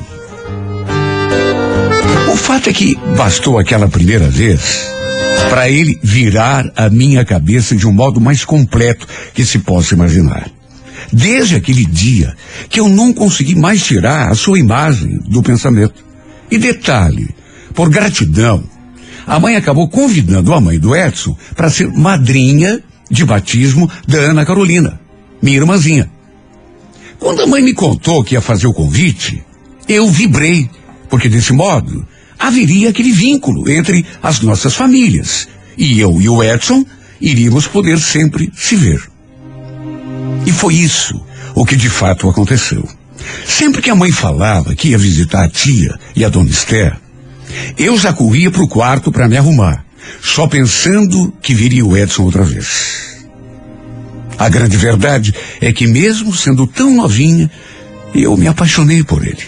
O fato é que bastou aquela primeira vez para ele virar a minha cabeça de um modo mais completo que se possa imaginar. Desde aquele dia que eu não consegui mais tirar a sua imagem do pensamento. E detalhe, por gratidão, a mãe acabou convidando a mãe do Edson para ser madrinha de batismo da Ana Carolina, minha irmãzinha. Quando a mãe me contou que ia fazer o convite, eu vibrei, porque desse modo haveria aquele vínculo entre as nossas famílias, e eu e o Edson iríamos poder sempre se ver. E foi isso o que de fato aconteceu. Sempre que a mãe falava que ia visitar a tia e a dona Esther, eu já corria para o quarto para me arrumar, só pensando que viria o Edson outra vez. A grande verdade é que mesmo sendo tão novinha, eu me apaixonei por ele.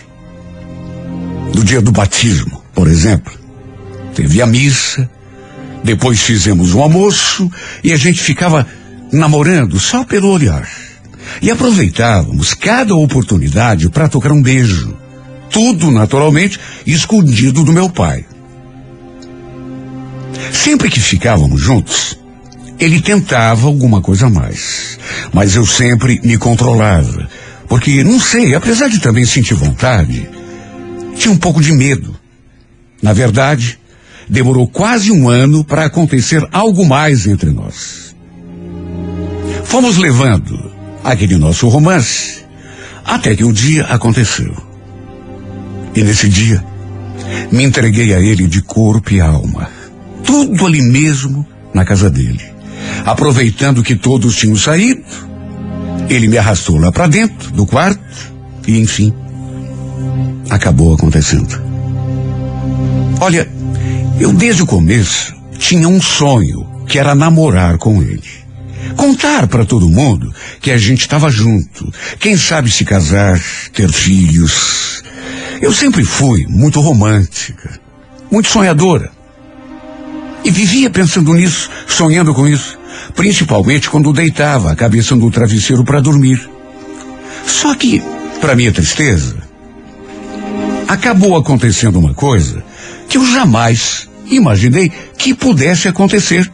No dia do batismo, por exemplo, teve a missa, depois fizemos um almoço e a gente ficava namorando só pelo olhar. E aproveitávamos cada oportunidade para tocar um beijo. Tudo, naturalmente, escondido do meu pai. Sempre que ficávamos juntos, ele tentava alguma coisa a mais. Mas eu sempre me controlava. Porque, não sei, apesar de também sentir vontade, tinha um pouco de medo. Na verdade, demorou quase um ano para acontecer algo mais entre nós. Fomos levando aquele nosso romance, até que um dia aconteceu. E nesse dia, me entreguei a ele de corpo e alma. Tudo ali mesmo, na casa dele. Aproveitando que todos tinham saído, ele me arrastou lá para dentro do quarto e, enfim, acabou acontecendo. Olha, eu desde o começo tinha um sonho, que era namorar com ele. Contar para todo mundo que a gente estava junto. Quem sabe se casar, ter filhos. Eu sempre fui muito romântica, muito sonhadora. E vivia pensando nisso, sonhando com isso. Principalmente quando deitava a cabeça no travesseiro para dormir. Só que, para minha tristeza, acabou acontecendo uma coisa que eu jamais imaginei que pudesse acontecer.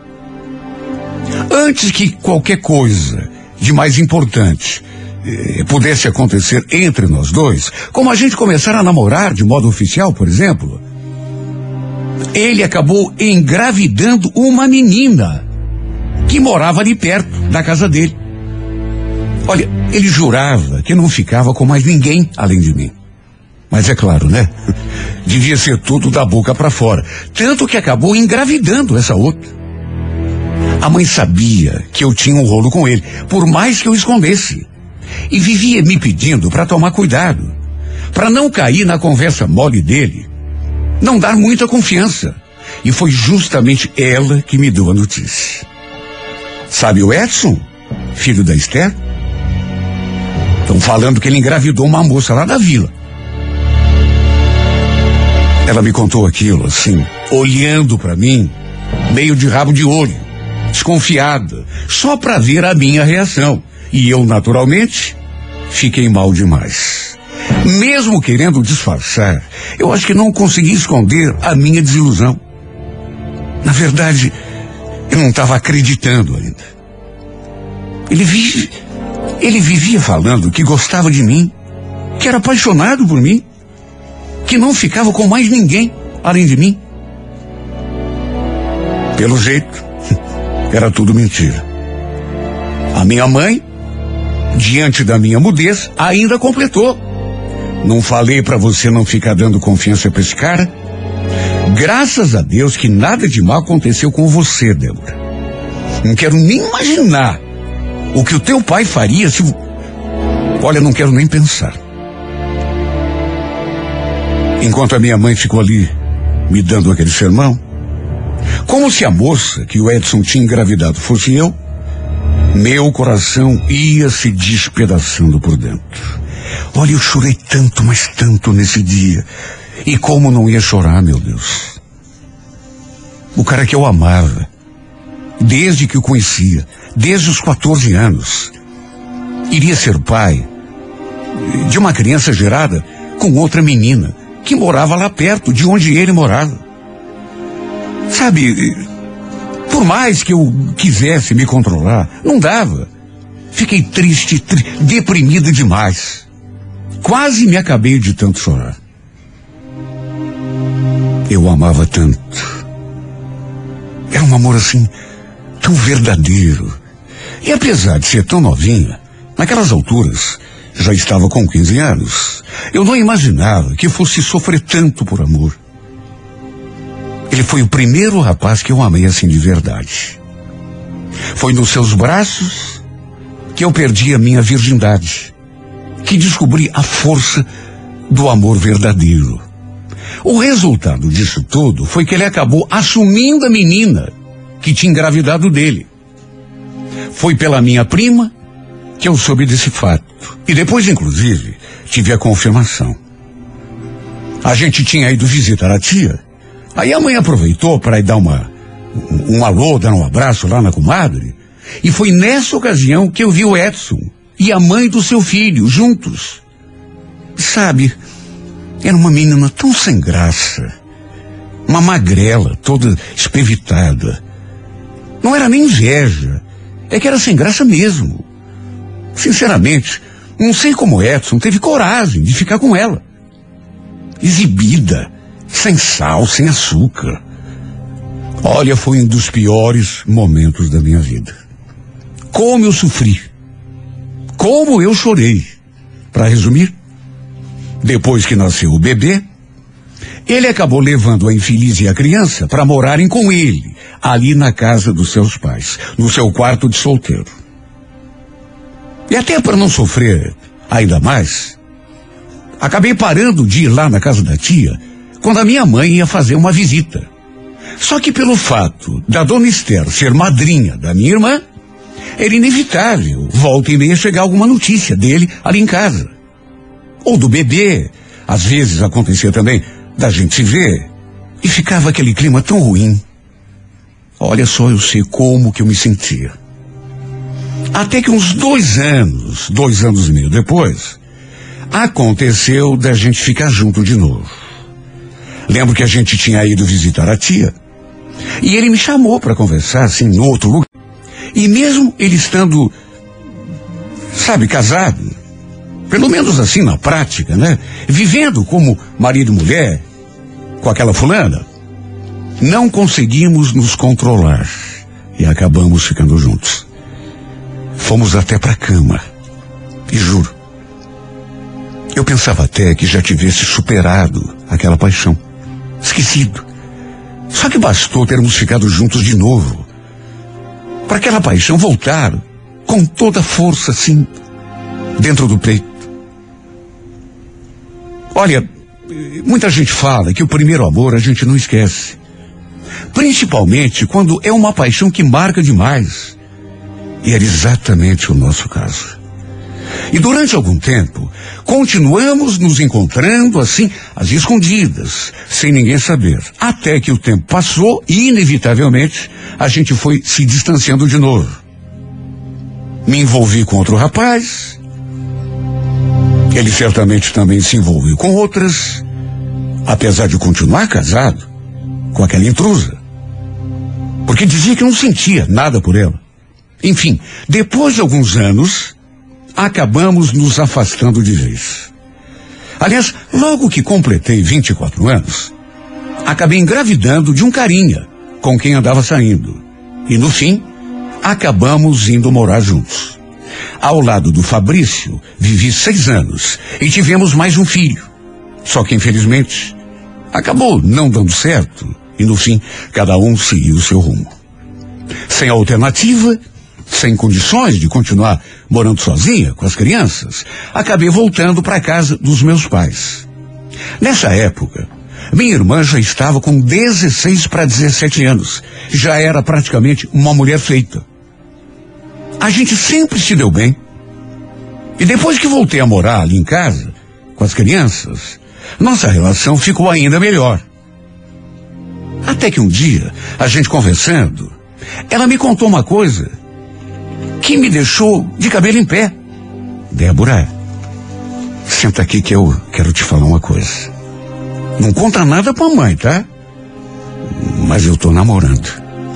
Antes que qualquer coisa de mais importante eh, pudesse acontecer entre nós dois, como a gente começar a namorar de modo oficial, por exemplo, ele acabou engravidando uma menina que morava ali perto da casa dele. Olha, ele jurava que não ficava com mais ninguém além de mim. Mas é claro, né? Devia ser tudo da boca para fora. Tanto que acabou engravidando essa outra. A mãe sabia que eu tinha um rolo com ele, por mais que eu escondesse. E vivia me pedindo para tomar cuidado, para não cair na conversa mole dele, não dar muita confiança. E foi justamente ela que me deu a notícia. Sabe o Edson, filho da Esther? Estão falando que ele engravidou uma moça lá da vila. Ela me contou aquilo assim, olhando para mim, meio de rabo de olho, desconfiada, só para ver a minha reação. E eu, naturalmente, fiquei mal demais. Mesmo querendo disfarçar, eu acho que não consegui esconder a minha desilusão. Na verdade, eu não estava acreditando ainda. Ele vive, ele vivia falando que gostava de mim, que era apaixonado por mim, que não ficava com mais ninguém além de mim. Pelo jeito, era tudo mentira. A minha mãe, diante da minha mudez, ainda completou. Não falei pra você não ficar dando confiança pra esse cara? Graças a Deus que nada de mal aconteceu com você, Débora. Não quero nem imaginar o que o teu pai faria se... Olha, não quero nem pensar. Enquanto a minha mãe ficou ali me dando aquele sermão, como se a moça que o Edson tinha engravidado fosse eu, meu coração ia se despedaçando por dentro. Olha, eu chorei tanto, mas tanto nesse dia. E como não ia chorar, meu Deus? O cara que eu amava, desde que o conhecia, desde os quatorze anos, iria ser pai de uma criança gerada com outra menina que morava lá perto de onde ele morava. Sabe, por mais que eu quisesse me controlar, não dava. Fiquei triste, tri- deprimido demais. Quase me acabei de tanto chorar. Eu amava tanto. Era um amor assim, tão verdadeiro. E apesar de ser tão novinha, naquelas alturas, já estava com quinze anos, eu não imaginava que fosse sofrer tanto por amor. Ele foi o primeiro rapaz que eu amei assim de verdade. Foi nos seus braços que eu perdi a minha virgindade, que descobri a força do amor verdadeiro. O resultado disso tudo foi que ele acabou assumindo a menina que tinha engravidado dele. Foi pela minha prima que eu soube desse fato. E depois, inclusive, tive a confirmação. A gente tinha ido visitar a tia. Aí a mãe aproveitou para ir dar uma, um, um alô, dar um abraço lá na comadre. E foi nessa ocasião que eu vi o Edson e a mãe do seu filho juntos. Sabe, era uma menina tão sem graça. Uma magrela, toda espevitada. Não era nem inveja. É que era sem graça mesmo. Sinceramente, não sei como Edson teve coragem de ficar com ela. Exibida, sem sal, sem açúcar. Olha, foi um dos piores momentos da minha vida. Como eu sofri. Como eu chorei. Para resumir, depois que nasceu o bebê, ele acabou levando a infeliz e a criança para morarem com ele, ali na casa dos seus pais, no seu quarto de solteiro. E até para não sofrer ainda mais, acabei parando de ir lá na casa da tia quando a minha mãe ia fazer uma visita. Só que pelo fato da dona Esther ser madrinha da minha irmã, era inevitável, volta e meia, chegar alguma notícia dele ali em casa. Ou do bebê, às vezes acontecia também da gente se ver, e ficava aquele clima tão ruim. Olha só, eu sei como que eu me sentia. Até que uns dois anos, dois anos e meio depois, aconteceu da gente ficar junto de novo. Lembro que a gente tinha ido visitar a tia, e ele me chamou para conversar, assim, em outro lugar. E mesmo ele estando, sabe, casado, pelo menos assim na prática, né? Vivendo como marido e mulher, com aquela fulana, não conseguimos nos controlar e acabamos ficando juntos. Fomos até pra cama. E juro, eu pensava até que já tivesse superado aquela paixão. Esquecido. Só que bastou termos ficado juntos de novo para aquela paixão voltar com toda a força, assim, dentro do peito. Olha, muita gente fala que o primeiro amor a gente não esquece. Principalmente quando é uma paixão que marca demais. E era exatamente o nosso caso. E durante algum tempo, continuamos nos encontrando assim, às escondidas, sem ninguém saber. Até que o tempo passou e, inevitavelmente, a gente foi se distanciando de novo. Me envolvi com outro rapaz. Ele certamente também se envolveu com outras, apesar de continuar casado com aquela intrusa. Porque dizia que não sentia nada por ela. Enfim, depois de alguns anos, acabamos nos afastando de vez. Aliás, logo que completei vinte e quatro anos, acabei engravidando de um carinha com quem andava saindo. E no fim, acabamos indo morar juntos. Ao lado do Fabrício, vivi seis anos e tivemos mais um filho. Só que, infelizmente, acabou não dando certo e, no fim, cada um seguiu o seu rumo. Sem alternativa, sem condições de continuar morando sozinha com as crianças, acabei voltando para a casa dos meus pais. Nessa época, minha irmã já estava com dezesseis para dezessete anos. Já era praticamente uma mulher feita. A gente sempre se deu bem. E depois que voltei a morar ali em casa, com as crianças, nossa relação ficou ainda melhor. Até que um dia, a gente conversando, ela me contou uma coisa que me deixou de cabelo em pé. Débora, senta aqui que eu quero te falar uma coisa. Não conta nada pra mãe, tá? Mas eu tô namorando.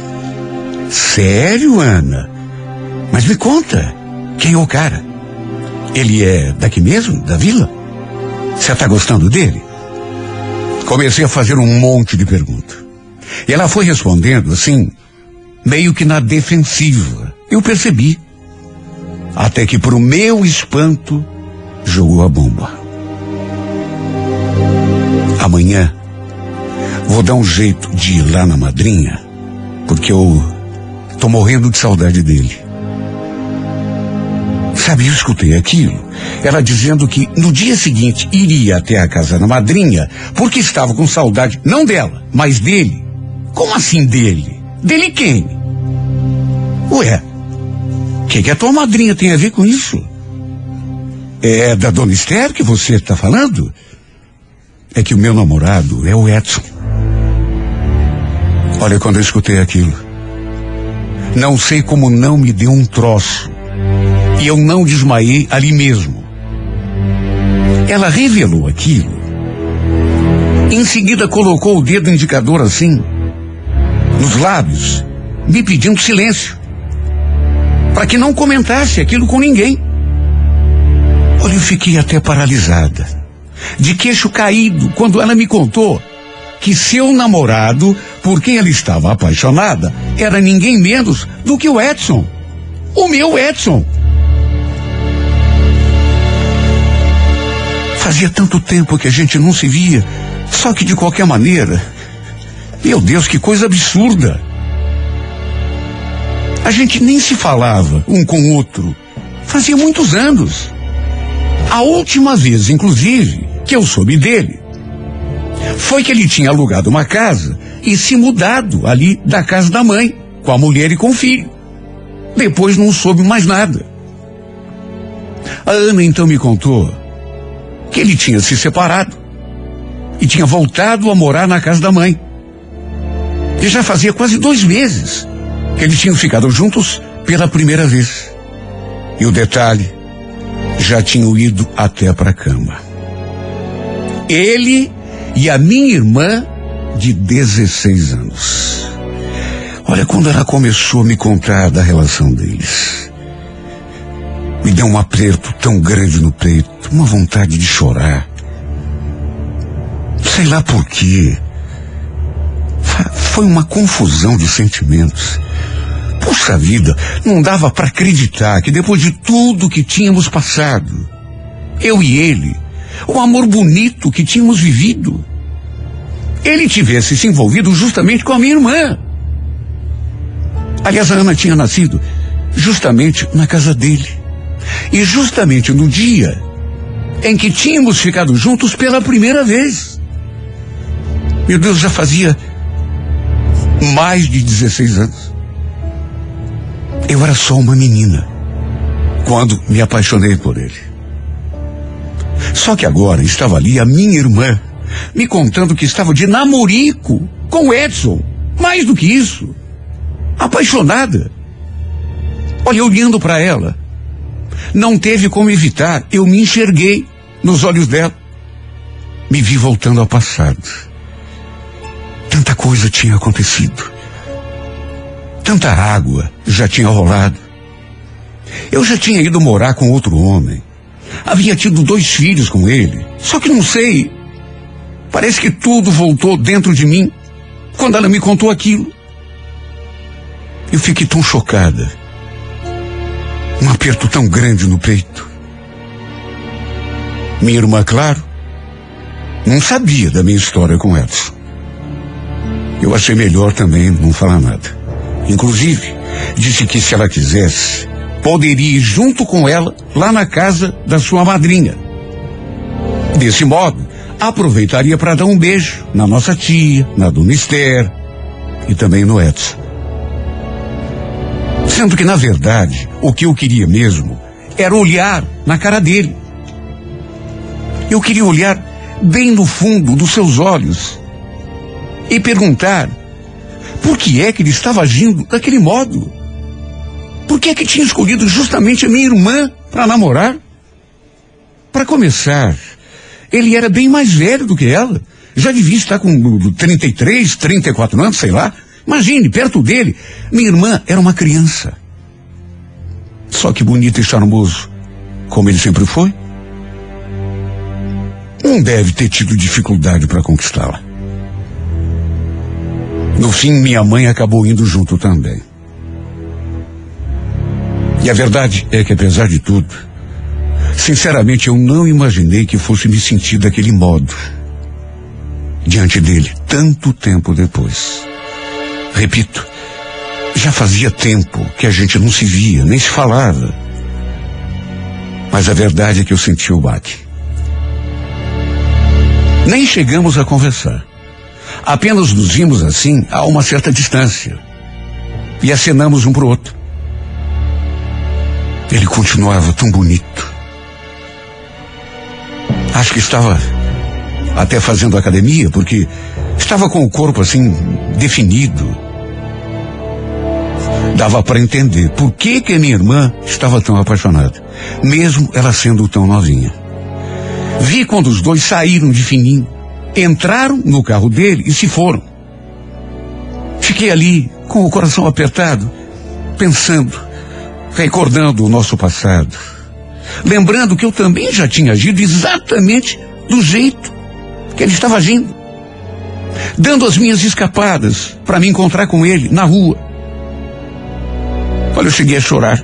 Sério, Ana? Mas me conta, quem é o cara? Ele é daqui mesmo, da vila? Você tá gostando dele? Comecei a fazer um monte de perguntas. E ela foi respondendo assim, meio que na defensiva. Eu percebi. Até que, pro meu espanto, jogou a bomba. Amanhã, vou dar um jeito de ir lá na madrinha, porque eu tô morrendo de saudade dele. Sabe, eu escutei aquilo, ela dizendo que no dia seguinte iria até a casa da madrinha, porque estava com saudade, não dela, mas dele. Como assim dele? Dele quem? Ué, o que, que a tua madrinha tem a ver com isso? É da dona Esther que você está falando? É que o meu namorado é o Edson. Olha, quando eu escutei aquilo, não sei como não me deu um troço. E eu não desmaiei ali mesmo. Ela revelou aquilo. Em seguida colocou o dedo indicador assim, nos lábios, me pedindo silêncio, para que não comentasse aquilo com ninguém. Olha, eu fiquei até paralisada, de queixo caído, quando ela me contou que seu namorado, por quem ela estava apaixonada, era ninguém menos do que o Edson. O meu Edson. Fazia tanto tempo que a gente não se via, só que de qualquer maneira, meu Deus, que coisa absurda. A gente nem se falava um com o outro, fazia muitos anos. A última vez, inclusive, que eu soube dele, foi que ele tinha alugado uma casa e se mudado ali da casa da mãe, com a mulher e com o filho. Depois não soube mais nada. A Ana então me contou que ele tinha se separado e tinha voltado a morar na casa da mãe. E já fazia quase dois meses que eles tinham ficado juntos pela primeira vez. E o detalhe, já tinham ido até para a cama. Ele e a minha irmã de dezesseis anos. Olha, quando ela começou a me contar da relação deles, me deu um aperto tão grande no peito, uma vontade de chorar. Sei lá por quê. Foi uma confusão de sentimentos. Puxa vida, não dava para acreditar que depois de tudo que tínhamos passado, eu e ele, o amor bonito que tínhamos vivido, ele tivesse se envolvido justamente com a minha irmã. Aliás, a Ana tinha nascido justamente na casa dele. E justamente no dia em que tínhamos ficado juntos pela primeira vez. Meu Deus, já fazia mais de dezesseis anos. Eu era só uma menina quando me apaixonei por ele. Só que agora estava ali a minha irmã me contando que estava de namorico com o Edson. Mais do que isso, apaixonada. Olha, olhando para ela, não teve como evitar, eu me enxerguei nos olhos dela. Me vi voltando ao passado. Tanta coisa tinha acontecido. Tanta água já tinha rolado. Eu já tinha ido morar com outro homem. Havia tido dois filhos com ele. Só que não sei. Parece que tudo voltou dentro de mim quando ela me contou aquilo. Eu fiquei tão chocada. Um aperto tão grande no peito. Minha irmã, claro, não sabia da minha história com Edson. Eu achei melhor também não falar nada. Inclusive, disse que se ela quisesse, poderia ir junto com ela lá na casa da sua madrinha. Desse modo, aproveitaria para dar um beijo na nossa tia, na dona Esther e também no Edson. Sendo que, na verdade, o que eu queria mesmo era olhar na cara dele. Eu queria olhar bem no fundo dos seus olhos e perguntar por que é que ele estava agindo daquele modo. Por que é que tinha escolhido justamente a minha irmã para namorar? Para começar, ele era bem mais velho do que ela. Já devia estar com trinta e três, trinta e quatro anos, sei lá. Imagine, perto dele, minha irmã era uma criança. Só que bonito e charmoso, como ele sempre foi. Não deve ter tido dificuldade para conquistá-la. No fim, minha mãe acabou indo junto também. E a verdade é que, apesar de tudo, sinceramente, eu não imaginei que fosse me sentir daquele modo diante dele, tanto tempo depois. Repito, já fazia tempo que a gente não se via, nem se falava. Mas a verdade é que eu senti o baque. Nem chegamos a conversar. Apenas nos vimos assim a uma certa distância. E acenamos um para o outro. Ele continuava tão bonito. Acho que estava até fazendo academia, porque estava com o corpo assim, definido. Dava para entender por que que a minha irmã estava tão apaixonada, mesmo ela sendo tão novinha. Vi quando os dois saíram de fininho, entraram no carro dele e se foram. Fiquei ali, com o coração apertado, pensando, recordando o nosso passado. Lembrando que eu também já tinha agido exatamente do jeito que ele estava agindo. Dando as minhas escapadas para me encontrar com ele na rua. Olha, eu cheguei a chorar.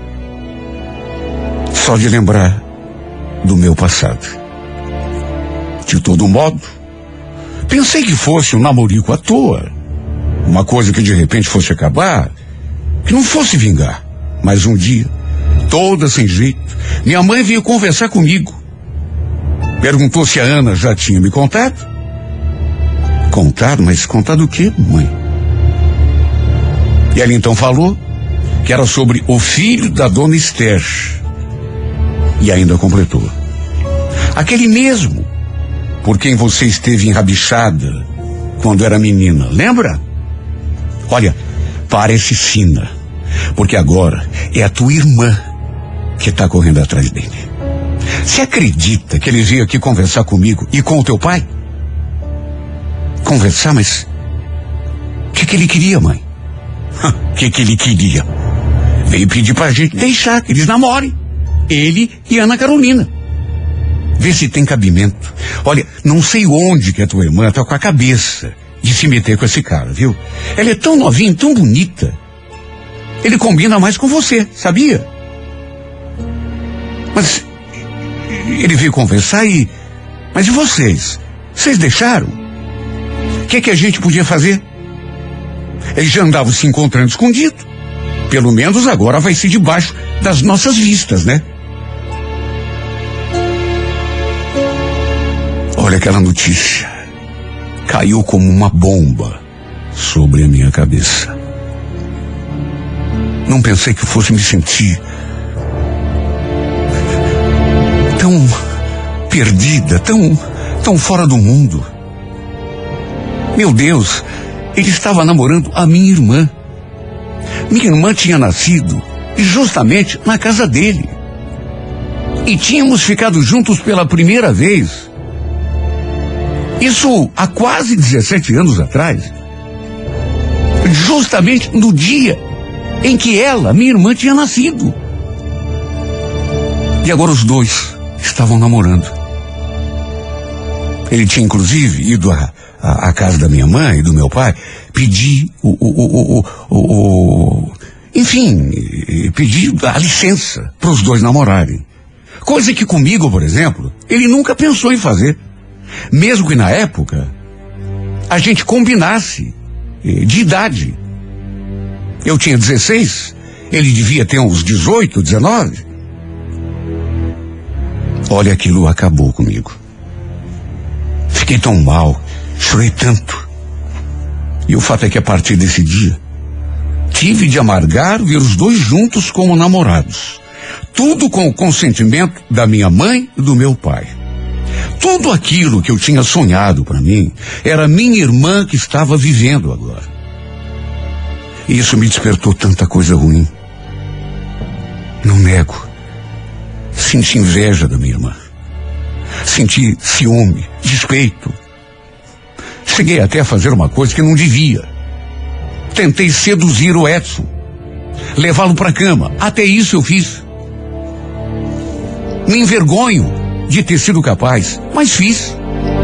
Só de lembrar do meu passado. De todo modo, pensei que fosse um namorico à toa. Uma coisa que de repente fosse acabar, que não fosse vingar. Mas um dia, toda sem jeito, minha mãe veio conversar comigo. Perguntou se a Ana já tinha me contado. Contado? Mas contado o quê, mãe? E ela então falou que era sobre o filho da dona Esther. E ainda completou. Aquele mesmo por quem você esteve enrabixada quando era menina, lembra? Olha, parece fina, porque agora é a tua irmã que está correndo atrás dele. Você acredita que ele veio aqui conversar comigo e com o teu pai? Conversar, mas o que que ele queria, mãe? O que que ele queria? Veio pedir pra gente deixar que eles namorem, ele e Ana Carolina. Vê se tem cabimento. Olha, não sei onde que a tua irmã tá com a cabeça de se meter com esse cara, viu? Ela é tão novinha, tão bonita. Ele combina mais com você, sabia? Mas ele veio conversar e... Mas e vocês? Vocês deixaram? O que que a gente podia fazer? Eles já andavam se encontrando escondido. Pelo menos agora vai ser debaixo das nossas vistas, né? Olha, aquela notícia caiu como uma bomba sobre a minha cabeça. Não pensei que fosse me sentir tão perdida, tão, tão fora do mundo. Meu Deus, ele estava namorando a minha irmã. Minha irmã tinha nascido justamente na casa dele. E tínhamos ficado juntos pela primeira vez. Isso há quase dezessete anos atrás. Justamente no dia em que ela, minha irmã, tinha nascido. E agora os dois estavam namorando. Ele tinha inclusive ido à, à, à casa da minha mãe e do meu pai pedir o, o, o, o, o, o enfim, pedir a licença para os dois namorarem. Coisa que comigo, por exemplo, ele nunca pensou em fazer. Mesmo que na época a gente combinasse de idade. Eu tinha dezesseis, ele devia ter uns dezoito, dezenove. Olha, aquilo acabou comigo. Fiquei tão mal, chorei tanto. E o fato é que a partir desse dia, tive de amargar ver os dois juntos como namorados. Tudo com o consentimento da minha mãe e do meu pai. Tudo aquilo que eu tinha sonhado para mim era minha irmã que estava vivendo agora. E isso me despertou tanta coisa ruim. Não nego. Senti inveja da minha irmã. Senti ciúme, despeito. Cheguei até a fazer uma coisa que não devia. Tentei seduzir o Edson, levá-lo para a cama. Até isso eu fiz. Me envergonho de ter sido capaz, mas fiz.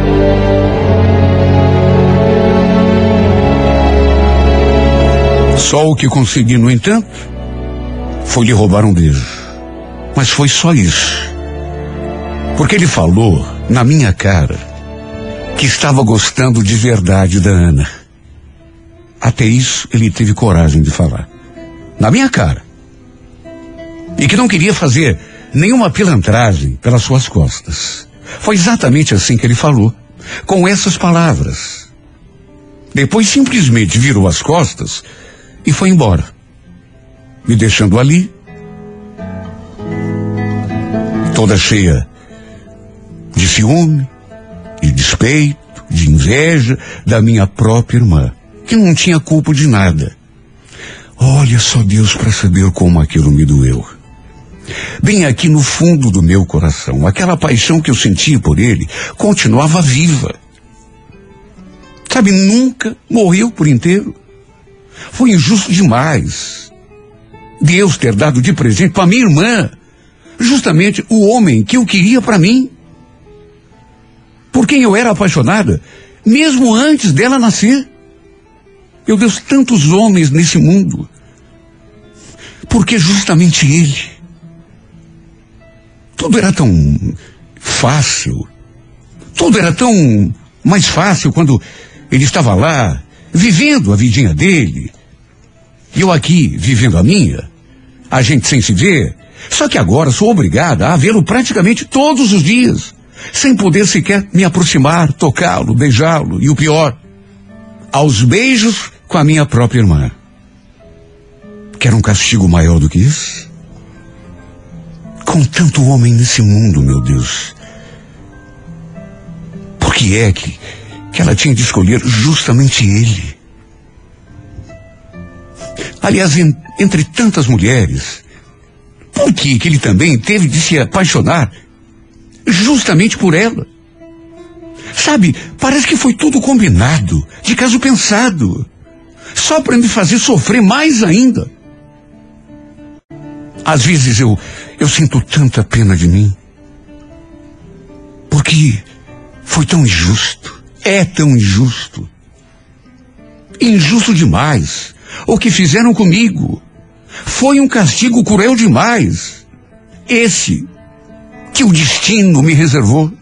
Só o que consegui, no entanto, foi lhe roubar um beijo. Mas foi só isso. Porque ele falou na minha cara que estava gostando de verdade da Ana. Até isso ele teve coragem de falar. Na minha cara. E que não queria fazer nenhuma pilantragem pelas suas costas. Foi exatamente assim que ele falou. Com essas palavras. Depois simplesmente virou as costas e foi embora. Me deixando ali, toda cheia de ciúme, de despeito, de inveja da minha própria irmã, que não tinha culpa de nada. Olha só Deus para saber como aquilo me doeu. Bem aqui no fundo do meu coração, aquela paixão que eu sentia por ele continuava viva. Sabe, nunca morreu por inteiro. Foi injusto demais Deus ter dado de presente para minha irmã justamente o homem que eu queria para mim, por quem eu era apaixonada, mesmo antes dela nascer. Meu Deus, tantos homens nesse mundo, porque justamente ele. Tudo era tão fácil, tudo era tão mais fácil quando ele estava lá, vivendo a vidinha dele, e eu aqui, vivendo a minha, a gente sem se ver. Só que agora sou obrigada a vê-lo praticamente todos os dias, sem poder sequer me aproximar, tocá-lo, beijá-lo, e o pior, aos beijos com a minha própria irmã. Quer um castigo maior do que isso? Com tanto homem nesse mundo, meu Deus, por que é que, que ela tinha de escolher justamente ele? Aliás, en, entre tantas mulheres, por que que ele também teve de se apaixonar justamente por ela? Sabe, parece que foi tudo combinado, de caso pensado, só para me fazer sofrer mais ainda. Às vezes eu, eu sinto tanta pena de mim, porque foi tão injusto, é tão injusto, injusto demais. O que fizeram comigo foi um castigo cruel demais, esse que o destino me reservou.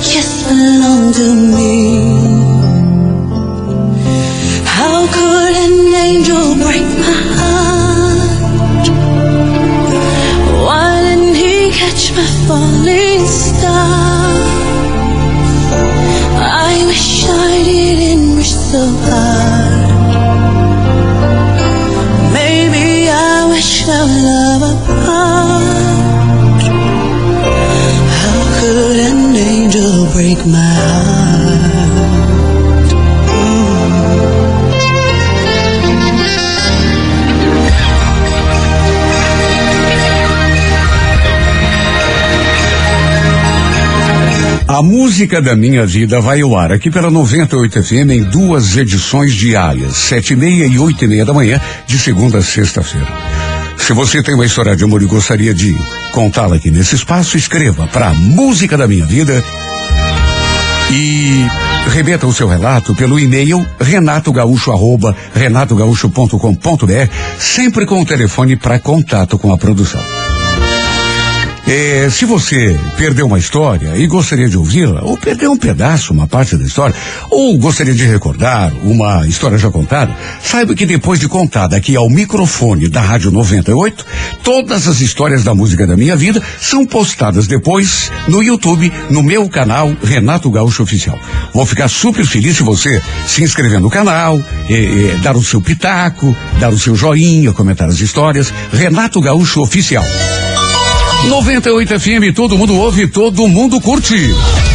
kiss belong to me. How could an angel break my heart? Why didn't he catch my falling star? I wish I didn't wish so hard. Maybe I wish our love apart. How could an angel break my heart? Mm. A música da minha vida vai ao ar aqui pela noventa e oito F M em duas edições diárias, sete e meia e oito e meia da manhã, de segunda a sexta-feira. Se você tem uma história de amor e gostaria de contá-la aqui nesse espaço, escreva para a Música da Minha Vida e remeta o seu relato pelo e-mail renato gaúcho arroba renato gaúcho ponto com ponto br, sempre com o telefone para contato com a produção. É, se você perdeu uma história e gostaria de ouvi-la, ou perdeu um pedaço, uma parte da história, ou gostaria de recordar uma história já contada, saiba que depois de contada aqui ao microfone da Rádio noventa e oito, todas as histórias da música da minha vida são postadas depois no YouTube, no meu canal Renato Gaúcho Oficial. Vou ficar super feliz se você se inscrever no canal, é, é, dar o seu pitaco, dar o seu joinha, comentar as histórias. Renato Gaúcho Oficial. noventa e oito F M, todo mundo ouve, todo mundo curte.